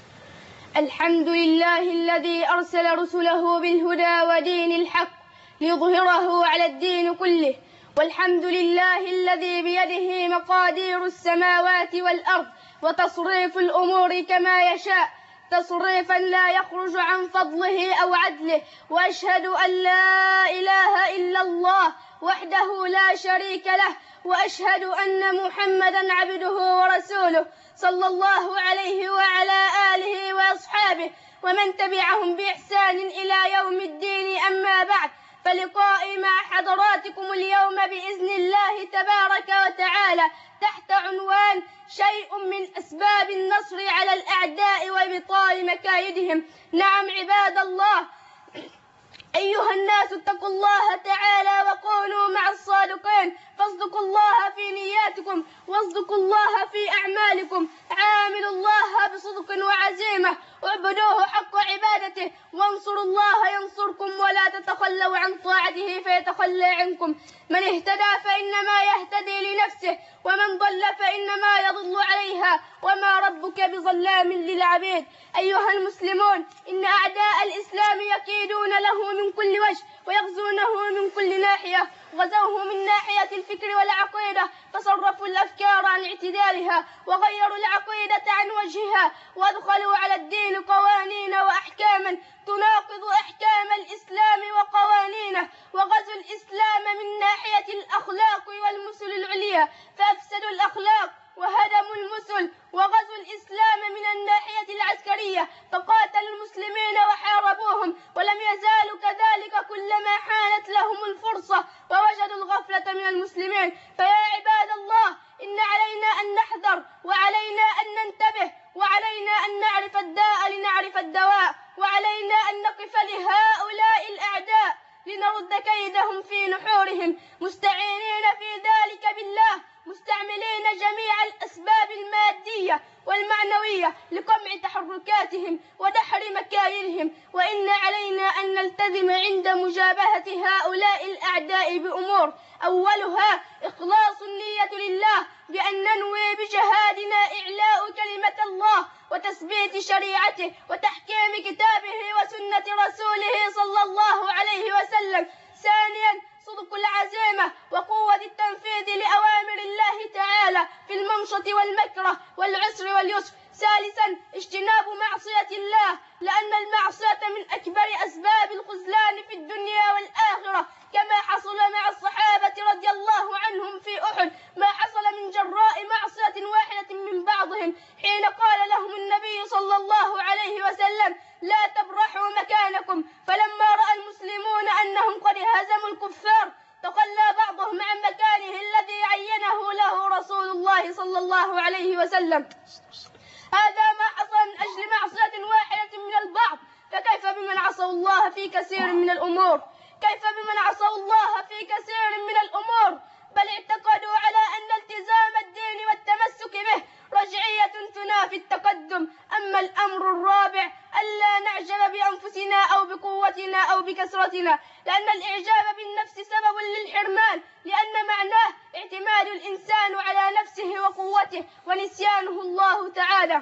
الحمد لله الذي أرسل رسله بالهدى ودين الحق ليظهره على الدين كله، والحمد لله الذي بيده مقادير السماوات والأرض وتصريف الأمور كما يشاء، تصريفا لا يخرج عن فضله أو عدله، وأشهد أن لا إله إلا الله وحده لا شريك له، وأشهد أن محمدا عبده ورسوله صلى الله عليه وعلى آله وأصحابه ومن تبعهم بإحسان إلى يوم الدين. أما بعد، فلقائي مع حضراتكم اليوم بإذن الله تبارك وتعالى تحت عنوان شيء من أسباب النصر على الأعداء وإبطال مكايدهم. نعم عباد الله، أيها الناس اتقوا الله تعالى وكونوا مع الصادقين، فاصدقوا الله في نياتكم واصدقوا الله في أعمالكم، عاملوا الله بصدق وعزيمة، اعبدوه حق عبادته، وانصروا الله ينصركم، ولا تتخلوا عن طاعته فيتخلى عنكم. من اهتدى فإنما يهتدي لنفسه، ومن ضل فإنما يضل عليها، وما ربك بظلام للعبيد. أيها المسلمون، إن أعداء الإسلام يكيدون له من كل وجه ويغزونه من كل ناحية. غزوه من ناحية الفكر والعقيدة، فصرفوا الأفكار عن اعتدالها وغيروا العقيدة عن وجهها، وادخلوا على الدين قوانين وأحكاما تناقض أحكام الإسلام وقوانينه، وغزوا الإسلام من ناحية الأخلاق والمثل العليا فأفسدوا الأخلاق وهدموا المثل، وغزوا الإسلام من الناحية العسكرية فقاتلوا المسلمين وحاربوهم، ولم يزالوا كذلك كلما حانت لهم الفرصة ووجدوا الغفلة من المسلمين. فيا عباد الله، إن علينا أن نحذر، وعلينا أن ننتبه، وعلينا أن نعرف الداء لنعرف الدواء، وعلينا أن نقف لهؤلاء الأعداء لنرد كيدهم في نحورهم، مستعينين في ذلك بالله، مستعملين جميع الأسباب المادية والمعنوية لقمع تحركاتهم ودحر مكايدهم. وإن علينا أن نلتزم عند مجابهة هؤلاء الأعداء بأمور، أولها إخلاص النية لله، بأن ننوي بجهادنا إعلاء كلمة الله وتثبيت شريعته وتحكيم كتابه وسنة رسوله صلى الله عليه وسلم. ثانيا صدق العزيمة وقوة التنفيذ لأوامر الله تعالى في المنشط والمكره والعسر واليسر. ثالثا اجتناب معصية الله، لأن المعصية من أكبر أسباب الخذلان في الدنيا والآخرة، كما حصل مع الصحابة رضي الله عنهم في أحد، ما حصل من جراء معصية واحدة من بعضهم، حين قال لهم النبي صلى الله عليه وسلم: لا تبرحوا مكانكم. فلما رأى المسلمون أنهم قد هزموا الكفار تخلى بعضهم عن مكانه الذي عينه له رسول الله صلى الله عليه وسلم. هذا ما حصل من أجل معصية واحدة من البعض، فكيف بمن عصوا الله في كثير من الأمور؟ كيف بمن عصوا الله في كثير من الأمور؟ بل اعتقدوا على أن التزام الدين والتمسك به رجعية تنافي التقدم. أما الأمر الرابع ألا نعجب بأنفسنا أو بقوتنا أو بكثرتنا، لأن الإعجاب بالنفس سبب للحرمان، لأن معناه اعتماد الإنسان على نفسه وقوته ونسيانه الله تعالى،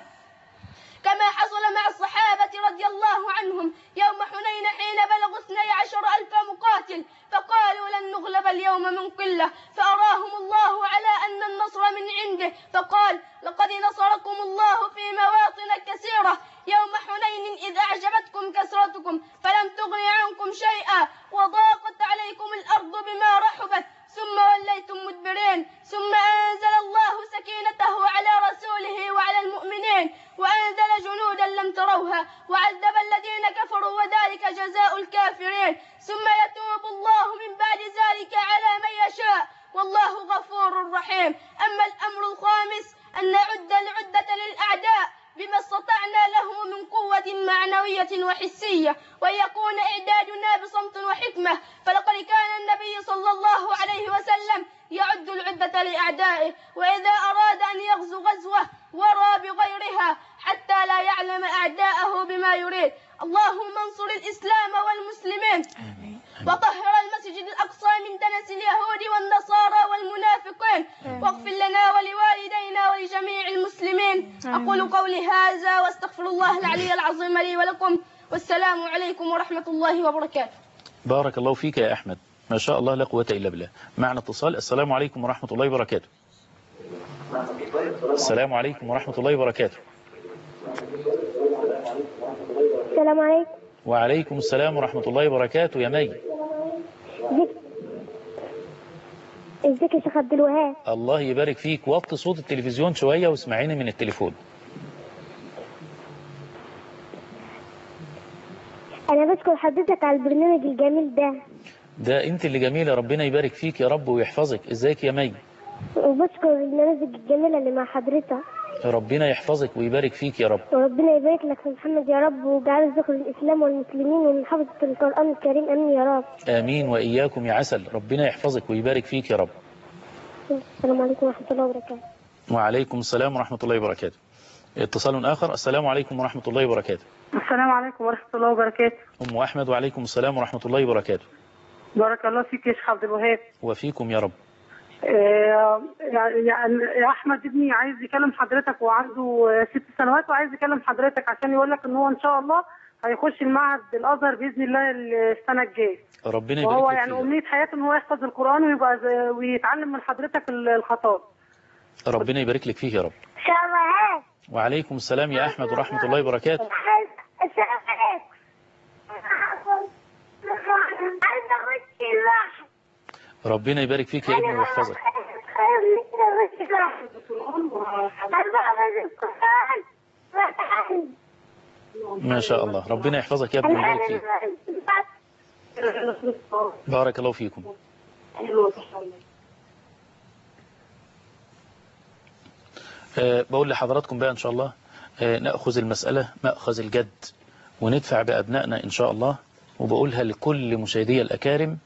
كما حصل مع الصحابة رضي الله عنهم يوم حنين حين بلغوا 12,000 مقاتل، فقالوا لن نغلب اليوم من قلة، فأراهم الله على أن النصر من عنده، فقال: لقد نصركم الله في مواطن كثيرة يوم حنين إذ أعجبتكم كثرتكم فلم تغن عنكم شيئا وضاقت عليكم الأرض بما رحبت ثم وليتم مدبرين. ثم أنزل الله سكينته على رسوله وعلى المؤمنين وأنزل جنودا لم تروها وعذب الذين كفروا وذلك جزاء الكافرين. ثم يتوب الله من بعد ذلك على من يشاء والله غفور رحيم. أما الأمر الخامس أن نعد العدة للأعداء بما استطعنا له من قوة معنوية وحسية، ويكون إعدادنا بصمت وحكمة، فلقد كان النبي صلى الله عليه وسلم يعد العدة لأعدائه، وإذا أراد أن يغزو غزوة ورى بغيرها حتى لا يعلم أعداءه بما يريد. اللهم انصر الإسلام والمسلمين وطهر المسجد الأقصى من دنس اليهود والنصارى والمنافقين، واغفر لنا ولوالدينا ولجميع المسلمين. أقول قولي هذا واستغفر الله العلي العظيم لي ولكم، والسلام عليكم ورحمة الله وبركاته. بارك الله فيك يا أحمد، ما شاء الله لا قوة إلا بالله. معنا اتصال. السلام عليكم ورحمة الله وبركاته. السلام عليكم ورحمة الله وبركاته. السلام عليكم. وعليكم السلام ورحمة الله وبركاته يا مي. ازيك يا شيخ عبد الوهاب؟ الله يبارك فيك. وطي صوت التلفزيون شوية واسمعيني من التليفون. انا بشكر حضرتك على البرنامج الجميل ده. ده انت اللي جميلة، ربنا يبارك فيك يا رب ويحفظك. ازيك يا مي؟ وبشكر النماذج الجميلة اللي مع حضرتك. ربنا يحفظك ويبارك فيك يا رب. وربنا يبارك لك في محمد يا رب، وجعل ذكر الإسلام والمسلمين ومن حفظة القرآن الكريم. آمين يا رب. آمين وإياكم يا عسل. ربنا يحفظك ويبارك فيك يا رب. السلام عليكم ورحمة الله وبركاته. وعليكم السلام ورحمة الله وبركاته. اتصال آخر. السلام عليكم ورحمة الله وبركاته. السلام عليكم ورحمة الله وبركاته. أم أحمد. وعليكم السلام ورحمة الله وبركاته. بارك الله فيك يا شيخ عبد الوهاب. وفيكم يا رب. يا أحمد ابني عايز يكلم حضرتك، وعنده 6 سنوات، وعايز يكلم حضرتك عشان يقول لك إن هو إن شاء الله هيخش المعهد الأزهر بإذن الله السنة الجاية. ربنا يبارك وهو فيك. يعني أمنية حياته إن هو يحفظ القرآن ويتعلم من حضرتك الخطاب. ربنا يبارك لك فيه يا رب. السلام. وعليكم السلام يا أحمد ورحمة الله وبركاته. السلام عليكم. ربنا يبارك فيك يا ابني ويحفظك. ما شاء الله. ربنا يحفظك يا ابني ويبارك فيك. بارك الله فيكم. بقول لحضراتكم بقى إن شاء الله نأخذ المسألة مأخذ الجد وندفع بأبنائنا إن شاء الله. وبقولها لكل مشاهدي الأكارم،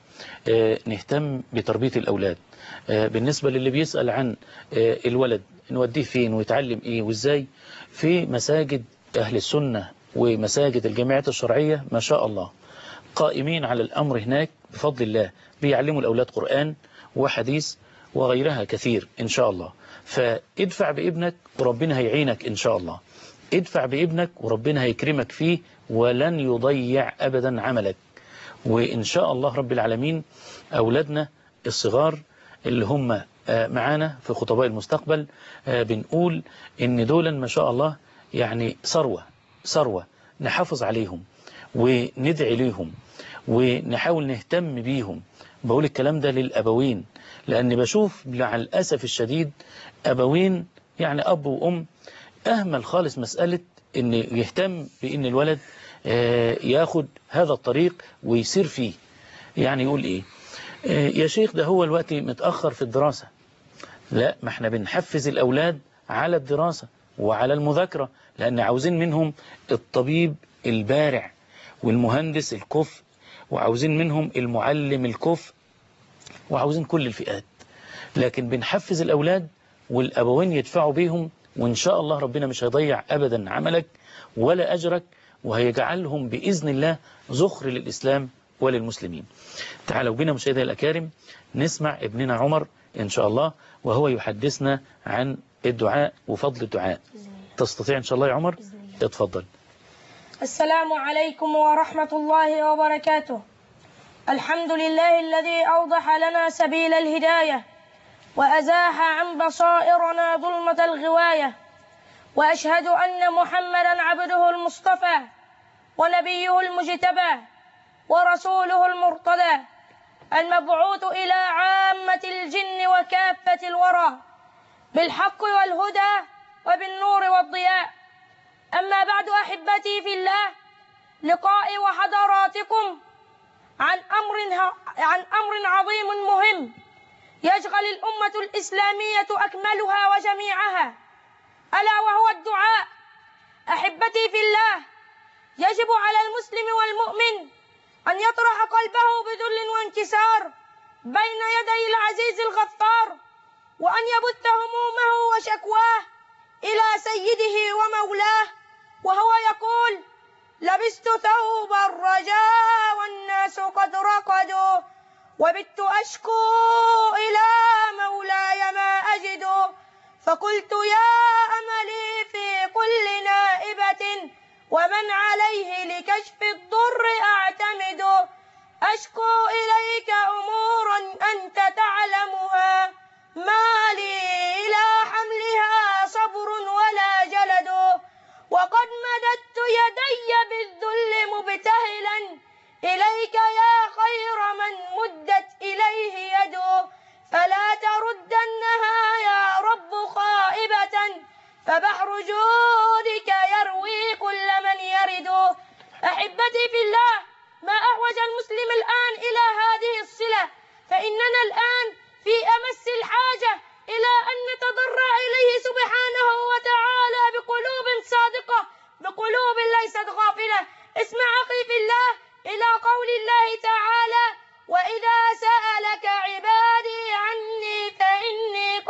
نهتم بتربية الأولاد. بالنسبة للي بيسأل عن الولد نوديه فين ويتعلم إيه وإزاي، في مساجد أهل السنة ومساجد الجامعات الشرعية ما شاء الله قائمين على الأمر هناك بفضل الله، بيعلموا الأولاد قرآن وحديث وغيرها كثير إن شاء الله. فادفع بابنك وربنا هيعينك إن شاء الله. ادفع بابنك وربنا هيكرمك فيه ولن يضيع أبدا عملك. وإن شاء الله رب العالمين أولادنا الصغار اللي هم معانا في خطباء المستقبل بنقول إن دولا ما شاء الله يعني ثروة نحافظ عليهم وندعي ليهم ونحاول نهتم بيهم. بقول الكلام ده للأبوين، لأن بشوف مع الأسف الشديد أبوين يعني أب وأم أهمل خالص مسألة إن يهتم بإن الولد ياخد هذا الطريق ويسير فيه. يعني يقول إيه يا شيخ ده هو الوقت متأخر في الدراسة. لا، ما احنا بنحفز الأولاد على الدراسة وعلى المذاكرة، لأن عاوزين منهم الطبيب البارع والمهندس الكفء، وعاوزين منهم المعلم الكفء، وعاوزين كل الفئات. لكن بنحفز الأولاد والأبوين يدفعوا بيهم، وإن شاء الله ربنا مش هيضيع أبدا عملك ولا أجرك، وهيجعلهم بإذن الله ذخر للإسلام وللمسلمين. تعالوا بنا مشاهدي الأكارم نسمع ابننا عمر إن شاء الله وهو يحدثنا عن الدعاء وفضل الدعاء. تستطيع إن شاء الله يا عمر؟ اتفضل. السلام عليكم ورحمة الله وبركاته. الحمد لله الذي أوضح لنا سبيل الهداية وأزاح عن بصائرنا ظلمة الغواية، وأشهد أن محمدا عبده المصطفى ونبيه المجتبى ورسوله المرتضى المبعوث إلى عامة الجن وكافة الورى بالحق والهدى وبالنور والضياء. أما بعد أحبتي في الله، لقائي وحضراتكم عن أمر عظيم مهم يشغل الأمة الإسلامية أكملها وجميعها، ألا وهو الدعاء. أحبتي في الله، يجب على المسلم والمؤمن أن يطرح قلبه بذل وانكسار بين يدي العزيز الغفار، وأن يبث همومه وشكواه إلى سيده ومولاه، وهو يقول: لبست ثوب الرجاء والناس قد رقدوا، وبت أشكو إلى مولاي ما أجد، فقلت يا أملي في كل نائبة ومن عليه لكشف الضر أعتمد، أشكو إليك أمورا أنت تعلمها، ما لي إلى حملها صبر ولا جلد، وقد مددت يدي بالذل بحر جودك يروي كل من يرد. أحبتي في الله، ما أحوج المسلم الآن إلى هذه الصلة، فإننا الآن في أمس الحاجة إلى أن نتضرع إليه سبحانه وتعالى بقلوب صادقة، بقلوب ليست غافلة. اسمع أخي في الله إلى قول الله تعالى: وإذا سألك عبادي عني فإني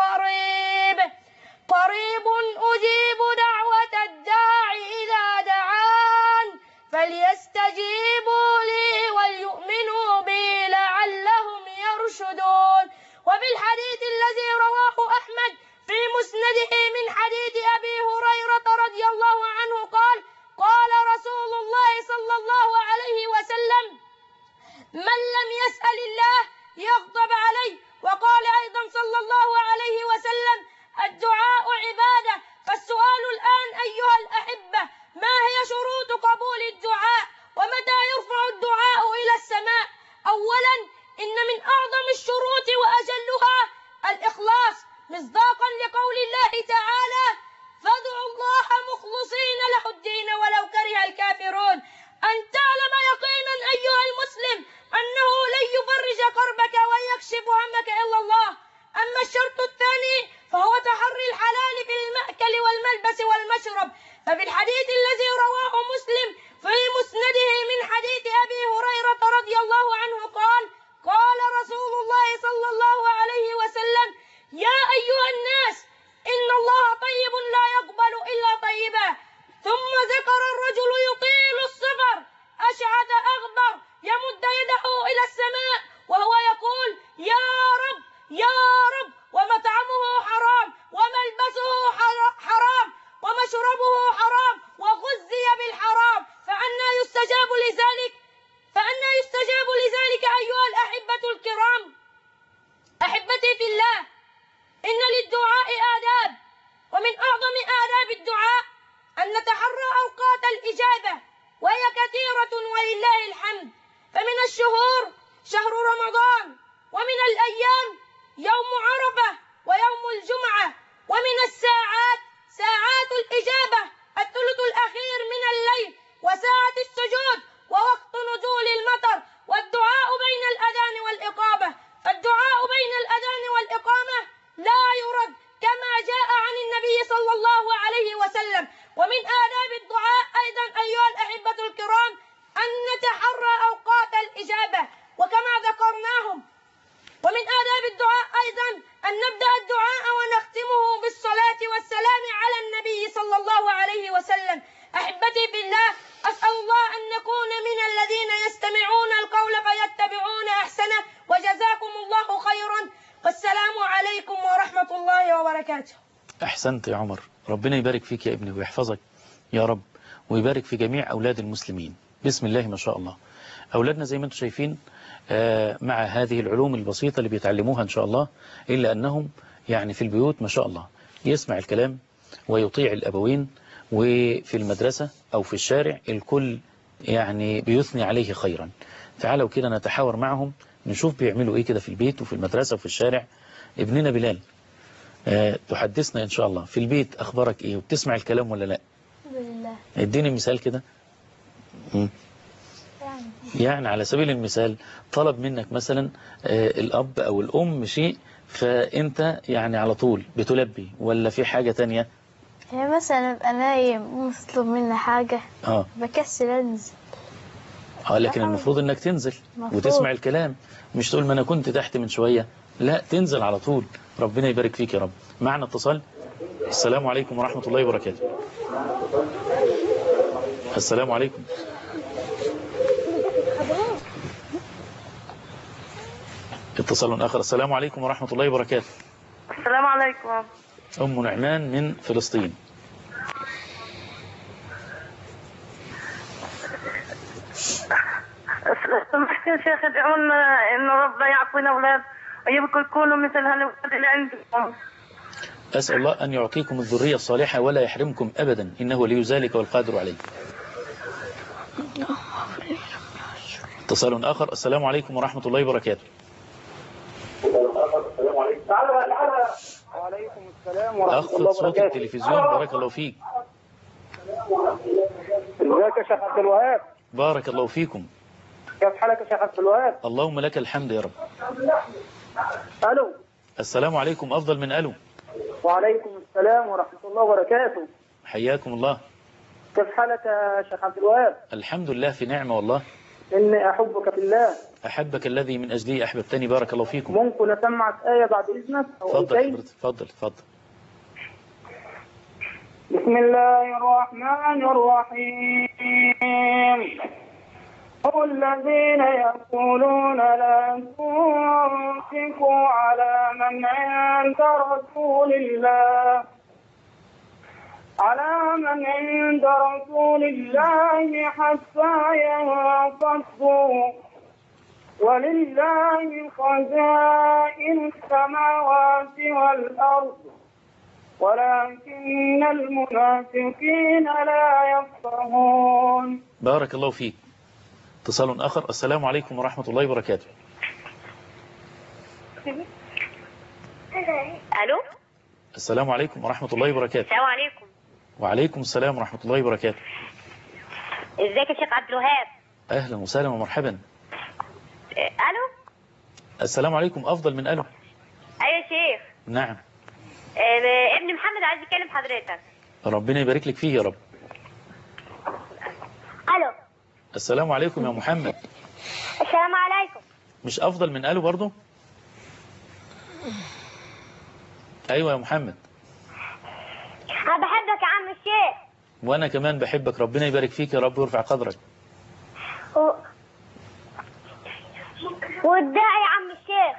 قريب أجيب دعوة الداع إذا دعان فليستجيبوا لي وليؤمنوا بي لعلهم يرشدون. وفي الحديث الذي رواه أحمد في مسنده من حديث أبي هريرة رضي الله عنه قال: قال رسول الله صلى الله عليه وسلم: من لم يسأل الله يغضب عليه. وقال أيضا صلى الله عليه وسلم: الدعاء عبادة. فالسؤال الآن أيها الأحبة: ما هي شروط قبول الدعاء؟ ومتى يرفع الدعاء إلى السماء؟ أولا، إن من أعظم الشروط وأجلها الإخلاص، مصداقا لقول الله تعالى: فادعوا الله مخلصين له الدين ولو كره الكافرون. أن تعلم يقينا أيها المسلم أنه لن يفرج كربك ويكشف همك إلا الله. أما الشرط الثاني فهو تحري الحلال في المأكل والملبس والمشرب. ففي الحديث الذي رواه مسلم في مسنده من حديث أبي هريرة رضي الله عنه قال: قال رسول الله صلى الله عليه وسلم: يا أيها الناس، إن الله طيب لا يقبل إلا طيبا. ثم ذكر الرجل يطيل السفر أشعث أغبر يمد يده إلى السماء وهو يقول: يا رب يا رب، ومطعمه حرام وملبسه حرام ومشربه حرام وغذي بالحرام، فأنى يستجاب لذلك أيها الأحبة الكرام. أحبتي في الله، إن للدعاء آداب، ومن أعظم آداب الدعاء أن نتحرى أوقات الإجابة، وهي كثيرة ولله الحمد. فمن الشهور شهر رمضان، ومن الأيام يوم عرفة ويوم الجمعة، ومن الساعات ساعات الإجابة، الثلث الأخير من الليل وساعة السجود ووقت نزول المطر، والدعاء بين الأذان والإقامة. الدعاء بين الأذان والإقامة لا يرد كما جاء عن النبي صلى الله عليه وسلم. ومن آداب الدعاء أيضا أيها الأحبة الكرام أن نتحرى أوقات الإجابة وكما ذكرناهم. ومن آداب الدعاء أيضا أن نبدأ الدعاء ونختمه بالصلاة والسلام على النبي صلى الله عليه وسلم. أحبتي بالله، أسأل الله أن نكون من الذين يستمعون القول فيتبعون أحسنه، وجزاكم الله خيرا، والسلام عليكم ورحمة الله وبركاته. أحسنت يا عمر، ربنا يبارك فيك يا ابني ويحفظك يا رب، ويبارك في جميع أولاد المسلمين. بسم الله ما شاء الله. أولادنا زي ما انتم شايفين مع هذه العلوم البسيطة اللي بيتعلموها إن شاء الله، إلا أنهم يعني في البيوت ما شاء الله يسمع الكلام ويطيع الأبوين، وفي المدرسة أو في الشارع الكل يعني بيثني عليه خيرا. تعالوا كده نتحاور معهم، نشوف بيعملوا إيه كده في البيت وفي المدرسة وفي الشارع. ابننا بلال تحدثنا إن شاء الله في البيت، أخبارك إيه وبتسمع الكلام ولا لا؟ الحمد لله. اديني مثال كده. يعني على سبيل المثال طلب منك مثلا الأب أو الأم شيء، فأنت يعني على طول بتلبي، ولا في حاجة تانية؟ يعني مثلا أبقى نايم ومطلوب مني حاجة بكسل أنزل. لكن المفروض انك تنزل وتسمع الكلام، مش تقول ما انا كنت تحت من شوية، لا تنزل على طول. ربنا يبارك فيك يا رب. معنا اتصال. السلام عليكم ورحمة الله وبركاته. السلام عليكم. اتصال آخر. السلام عليكم ورحمة الله وبركاته. السلام عليكم. أم نعمان من فلسطين. سمحت يا شيخ، ادعونا إنه ربنا يعطينا أولاد ويبقوا يكونوا مثل هالأولاد اللي عندكم. أسأل الله أن يعطيكم الذرية الصالحة ولا يحرمكم أبدا، إنه ولي ذلك والقادر عليه. اتصال آخر. السلام عليكم ورحمة الله وبركاته. السلام عليكم. وعليكم السلام ورحمة الله أخفض صوت وبركاته. التلفزيون بارك الله فيك. ازيك يا شيخ عبد الوهاب؟ بارك الله فيكم. كيف حالك يا شيخ عبد الوهاب؟ اللهم لك الحمد يا رب. الو. السلام عليكم. أفضل من ألو. وعليكم السلام ورحمة الله وبركاته. حياكم الله. كيف حالك يا شيخ عبد الوهاب؟ الحمد لله في نعمة والله. إني أحبك في الله. أحبك الذي من أجلي أحببتني بارك الله فيكم. ممكن أسمعك آية بعد إذنك أو تفضل آيتين؟ حضرتك تفضل تفضل. بسم الله الرحمن الرحيم. هم الذين يقولون لا تنفقوا على من عند رسول الله حتى ينفضوا ولله خزائن السماوات والأرض ولكن المنافقين لا يفقهون. بارك الله فيك. اتصال آخر. السلام عليكم ورحمة الله وبركاته. الو. السلام عليكم ورحمة الله وبركاته. السلام عليكم. وعليكم السلام ورحمة الله وبركاته. ازيك يا شيخ عبد الوهاب؟ أهلا وسهلا ومرحبا. الو. السلام عليكم. أفضل من ألو. ايوه يا شيخ. نعم. ابن محمد عايز يكلم حضرتك. ربنا يبارك لك فيه يا رب. الو. السلام عليكم يا محمد. السلام عليكم. مش أفضل من ألو برضو؟ أيوة يا محمد. انا بحبك يا عم الشيخ. وأنا كمان بحبك. ربنا يبارك فيك يا رب ويرفع قدرك. والداعي يا عم الشيخ.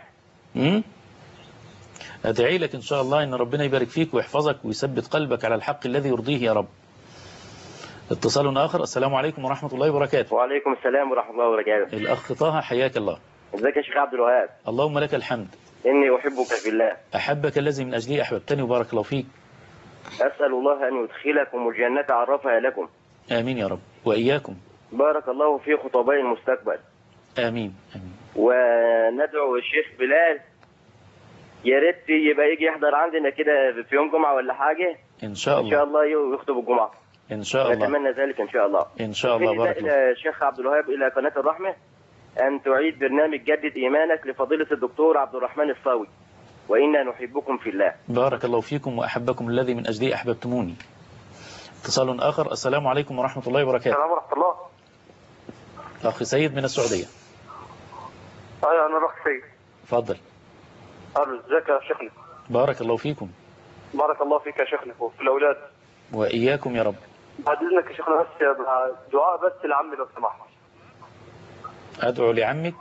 أدعي لك إن شاء الله إن ربنا يبارك فيك ويحفظك ويثبت قلبك على الحق الذي يرضيه يا رب. اتصال آخر. السلام عليكم ورحمة الله وبركاته. وعليكم السلام ورحمة الله وبركاته. الأخ طه حياك الله. ازيك يا شيخ عبد الوهاب؟ اللهم لك الحمد. إني أحبك في الله. أحبك الذي من أجلي أحببتني وبارك الله فيك. أسأل الله أن يدخلكم الجنة عرفها لكم. آمين يا رب وإياكم. بارك الله في خطباء المستقبل. آمين آمين. وندعو الشيخ بلال يا ريت يبقى يجي يحضر عندنا كده في يوم جمعة ولا حاجة. إن شاء الله. إن شاء الله يخطب الجمعة. إن شاء الله. نتمنى ذلك إن شاء الله. إن شاء الله. بارك الله. إلى الشيخ عبد الوهاب إلى قناة الرحمة أن تعيد برنامج جدد إيمانك لفضيلة الدكتور عبد الرحمن الصاوي وإنا نحبكم في الله. بارك الله فيكم وأحبكم الذي من أجلي أحببتموني. اتصال آخر. السلام عليكم ورحمة الله وبركاته. السلام ورحمة الله. أخي سيد من السعودية. أيوة أنا الأخ سيد. تفضل. ازيك يا شيخنا؟ بارك الله فيكم. بارك الله فيك يا شيخنا وفي الأولاد. وإياكم يا رب. بعد إذنك يا شيخنا بس دعاء بس لعمي لو سمحت. أدعو لعمك.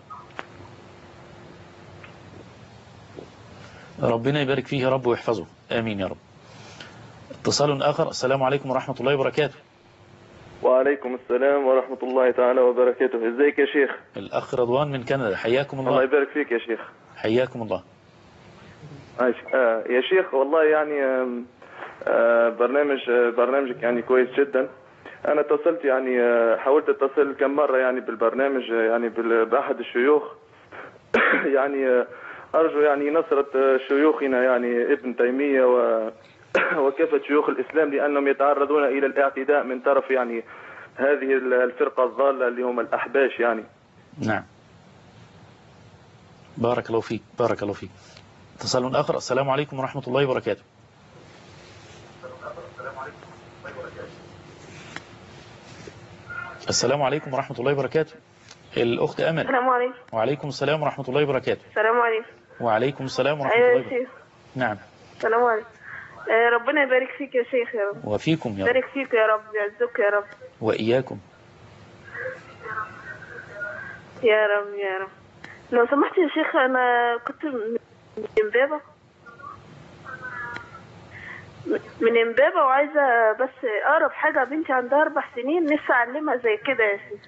ربنا يبارك فيه يا رب ويحفظه. آمين يا رب. اتصال آخر. السلام عليكم ورحمة الله وبركاته. وعليكم السلام ورحمة الله تعالى وبركاته. ازيك يا شيخ؟ الأخ رضوان من كندا. حياكم الله. الله يبارك فيك يا شيخ. حياكم الله. يا شيخ والله يعني برنامجك يعني كويس جدا. أنا اتصلت يعني حاولت اتصل كم مرة يعني بالبرنامج يعني بأحد الشيوخ يعني أرجو يعني نصرة شيوخنا يعني ابن تيمية وكافة شيوخ الإسلام لأنهم يتعرضون إلى الاعتداء من طرف يعني هذه الفرقة الضالة اللي هم الأحباش يعني. نعم. بارك الله فيك. بارك الله فيك. اتصال آخر. السلام عليكم ورحمة الله وبركاته. السلام عليكم ورحمة الله وبركاته. الأخت أمل. السلام عليكم. وعليكم السلام ورحمة الله وبركاته. السلام عليكم. وعليكم السلام ورحمة الله وبركاته. نعم. السلام عليكم. ربنا يبارك فيك يا شيخ يا رب. وفيكم يا رب. يبارك فيك يا رب يعزك يا رب. وإياكم. يا رب يا رب. لو سمحت يا شيخ أنا كنت من إمبابة وعايزة بس أقرب حاجة. بنتي عندها 4 سنين نفسي أعلمها زي كده يا شيخ.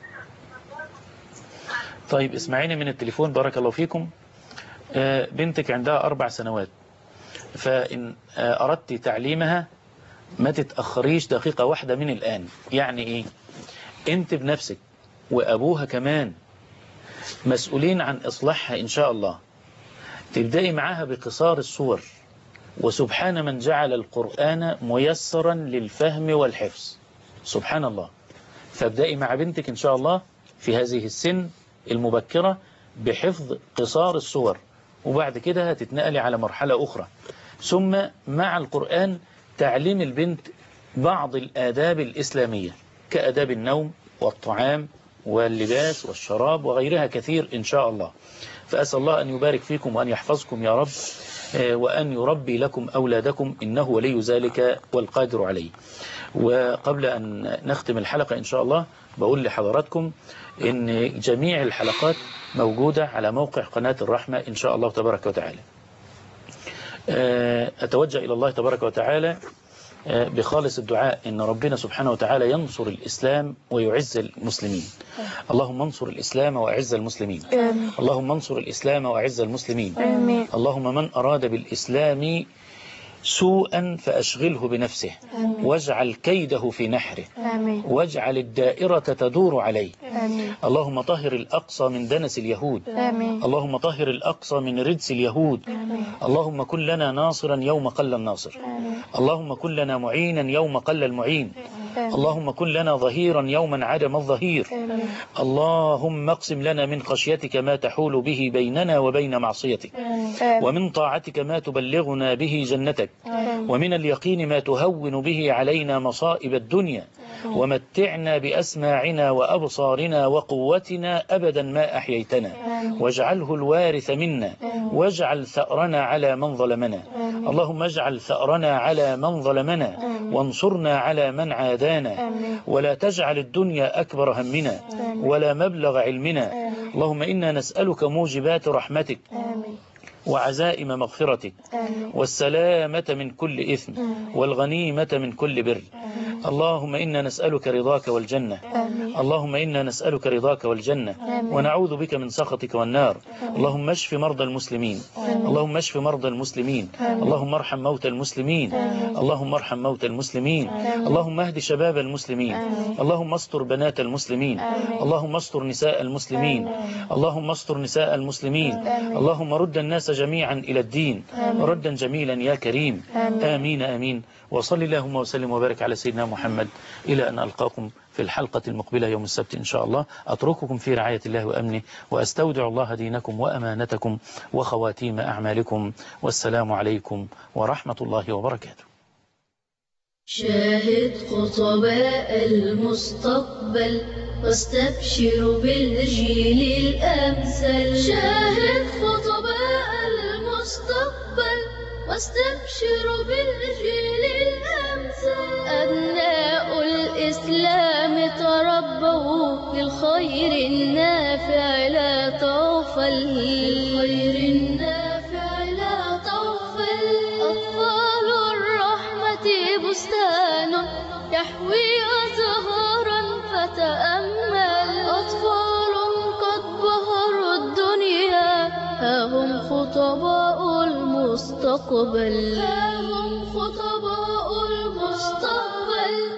طيب اسمعيني من التليفون. بارك الله فيكم. بنتك عندها 4 سنوات، فإن أردت تعليمها ما تتأخريش دقيقة واحدة من الآن. يعني إيه؟ أنت بنفسك وأبوها كمان مسؤولين عن إصلاحها إن شاء الله. تبدأي معاها بقصار الصور وسبحان من جعل القرآن ميسرا للفهم والحفظ. سبحان الله. فابدأي مع بنتك إن شاء الله في هذه السن المبكرة بحفظ قصار السور، وبعد كده هتتنقلي على مرحلة أخرى. ثم مع القرآن تعليم البنت بعض الآداب الإسلامية كآداب النوم والطعام واللباس والشراب وغيرها كثير إن شاء الله. فأسأل الله أن يبارك فيكم وأن يحفظكم يا رب، وأن يربي لكم أولادكم إنه ولي ذلك والقادر عليه. وقبل أن نختم الحلقة إن شاء الله بقول لحضراتكم إن جميع الحلقات موجودة على موقع قناة الرحمة إن شاء الله تبارك وتعالى. أتوجه إلى الله تبارك وتعالى بخالص الدعاء إن ربنا سبحانه وتعالى ينصر الإسلام ويعز المسلمين. اللهم انصر الإسلام وأعز المسلمين. اللهم انصر الإسلام وأعز المسلمين. اللهم من أراد بالإسلام سوءا فأشغله بنفسه واجعل كيده في نحره واجعل الدائرة تدور عليه. اللهم طهر الأقصى من دنس اليهود. اللهم طهر الأقصى من ردس اليهود. اللهم كن لنا ناصرا يوم قل الناصر. اللهم كن لنا معينا يوم قل المعين. اللهم كن لنا ظهيرا يوما عدم الظهير. اللهم اقسم لنا من خشيتك ما تحول به بيننا وبين معصيتك، ومن طاعتك ما تبلغنا به جنتك، ومن اليقين ما تهون به علينا مصائب الدنيا، ومتعنا بأسماعنا وأبصارنا وقوتنا أبدا ما أحييتنا، واجعله الوارث منا، واجعل ثأرنا على من ظلمنا. اللهم اجعل ثأرنا على من ظلمنا، وانصرنا على من عادانا، ولا تجعل الدنيا أكبر همنا ولا مبلغ علمنا. اللهم إنا نسألك موجبات رحمتك وعزائم مغفرتك والسلامة من كل إثم والغنيمة من كل بر. اللهم إنا نسألك رضاك والجنة. اللهم إنا نسألك رضاك والجنة ونعوذ بك من سخطك والنار. اللهم اشف مرضى المسلمين. اللهم اشف مرضى المسلمين. اللهم ارحم موتى المسلمين. اللهم ارحم موتى المسلمين. اللهم اهد شباب المسلمين. اللهم استر بنات المسلمين. اللهم استر نساء المسلمين. اللهم استر نساء المسلمين. اللهم رد الناس جميعا إلى الدين ردا جميلا يا كريم. آمين آمين. وصل اللهم وسلم وبارك على سيدنا محمد إلى أن ألقاكم في الحلقة المقبلة يوم السبت إن شاء الله. أترككم في رعاية الله وأمنه، وأستودع الله دينكم وأمانتكم وخواتيم أعمالكم، والسلام عليكم ورحمة الله وبركاته. شاهد خطباء المستقبل واستبشر بالجيل الأمثل. شاهد خطباء المستقبل واستبشر بالجيل الأمثل. أبناء الإسلام تربوا للخير النافع لا تغفل. للخير النافع لا تغفل. أطفال الرحمة بستان يحوي أزهارا فتأمل. أطفال قد بهروا الدنيا ها هم خطباء المستقبل. ها هم خطباء المستقبل.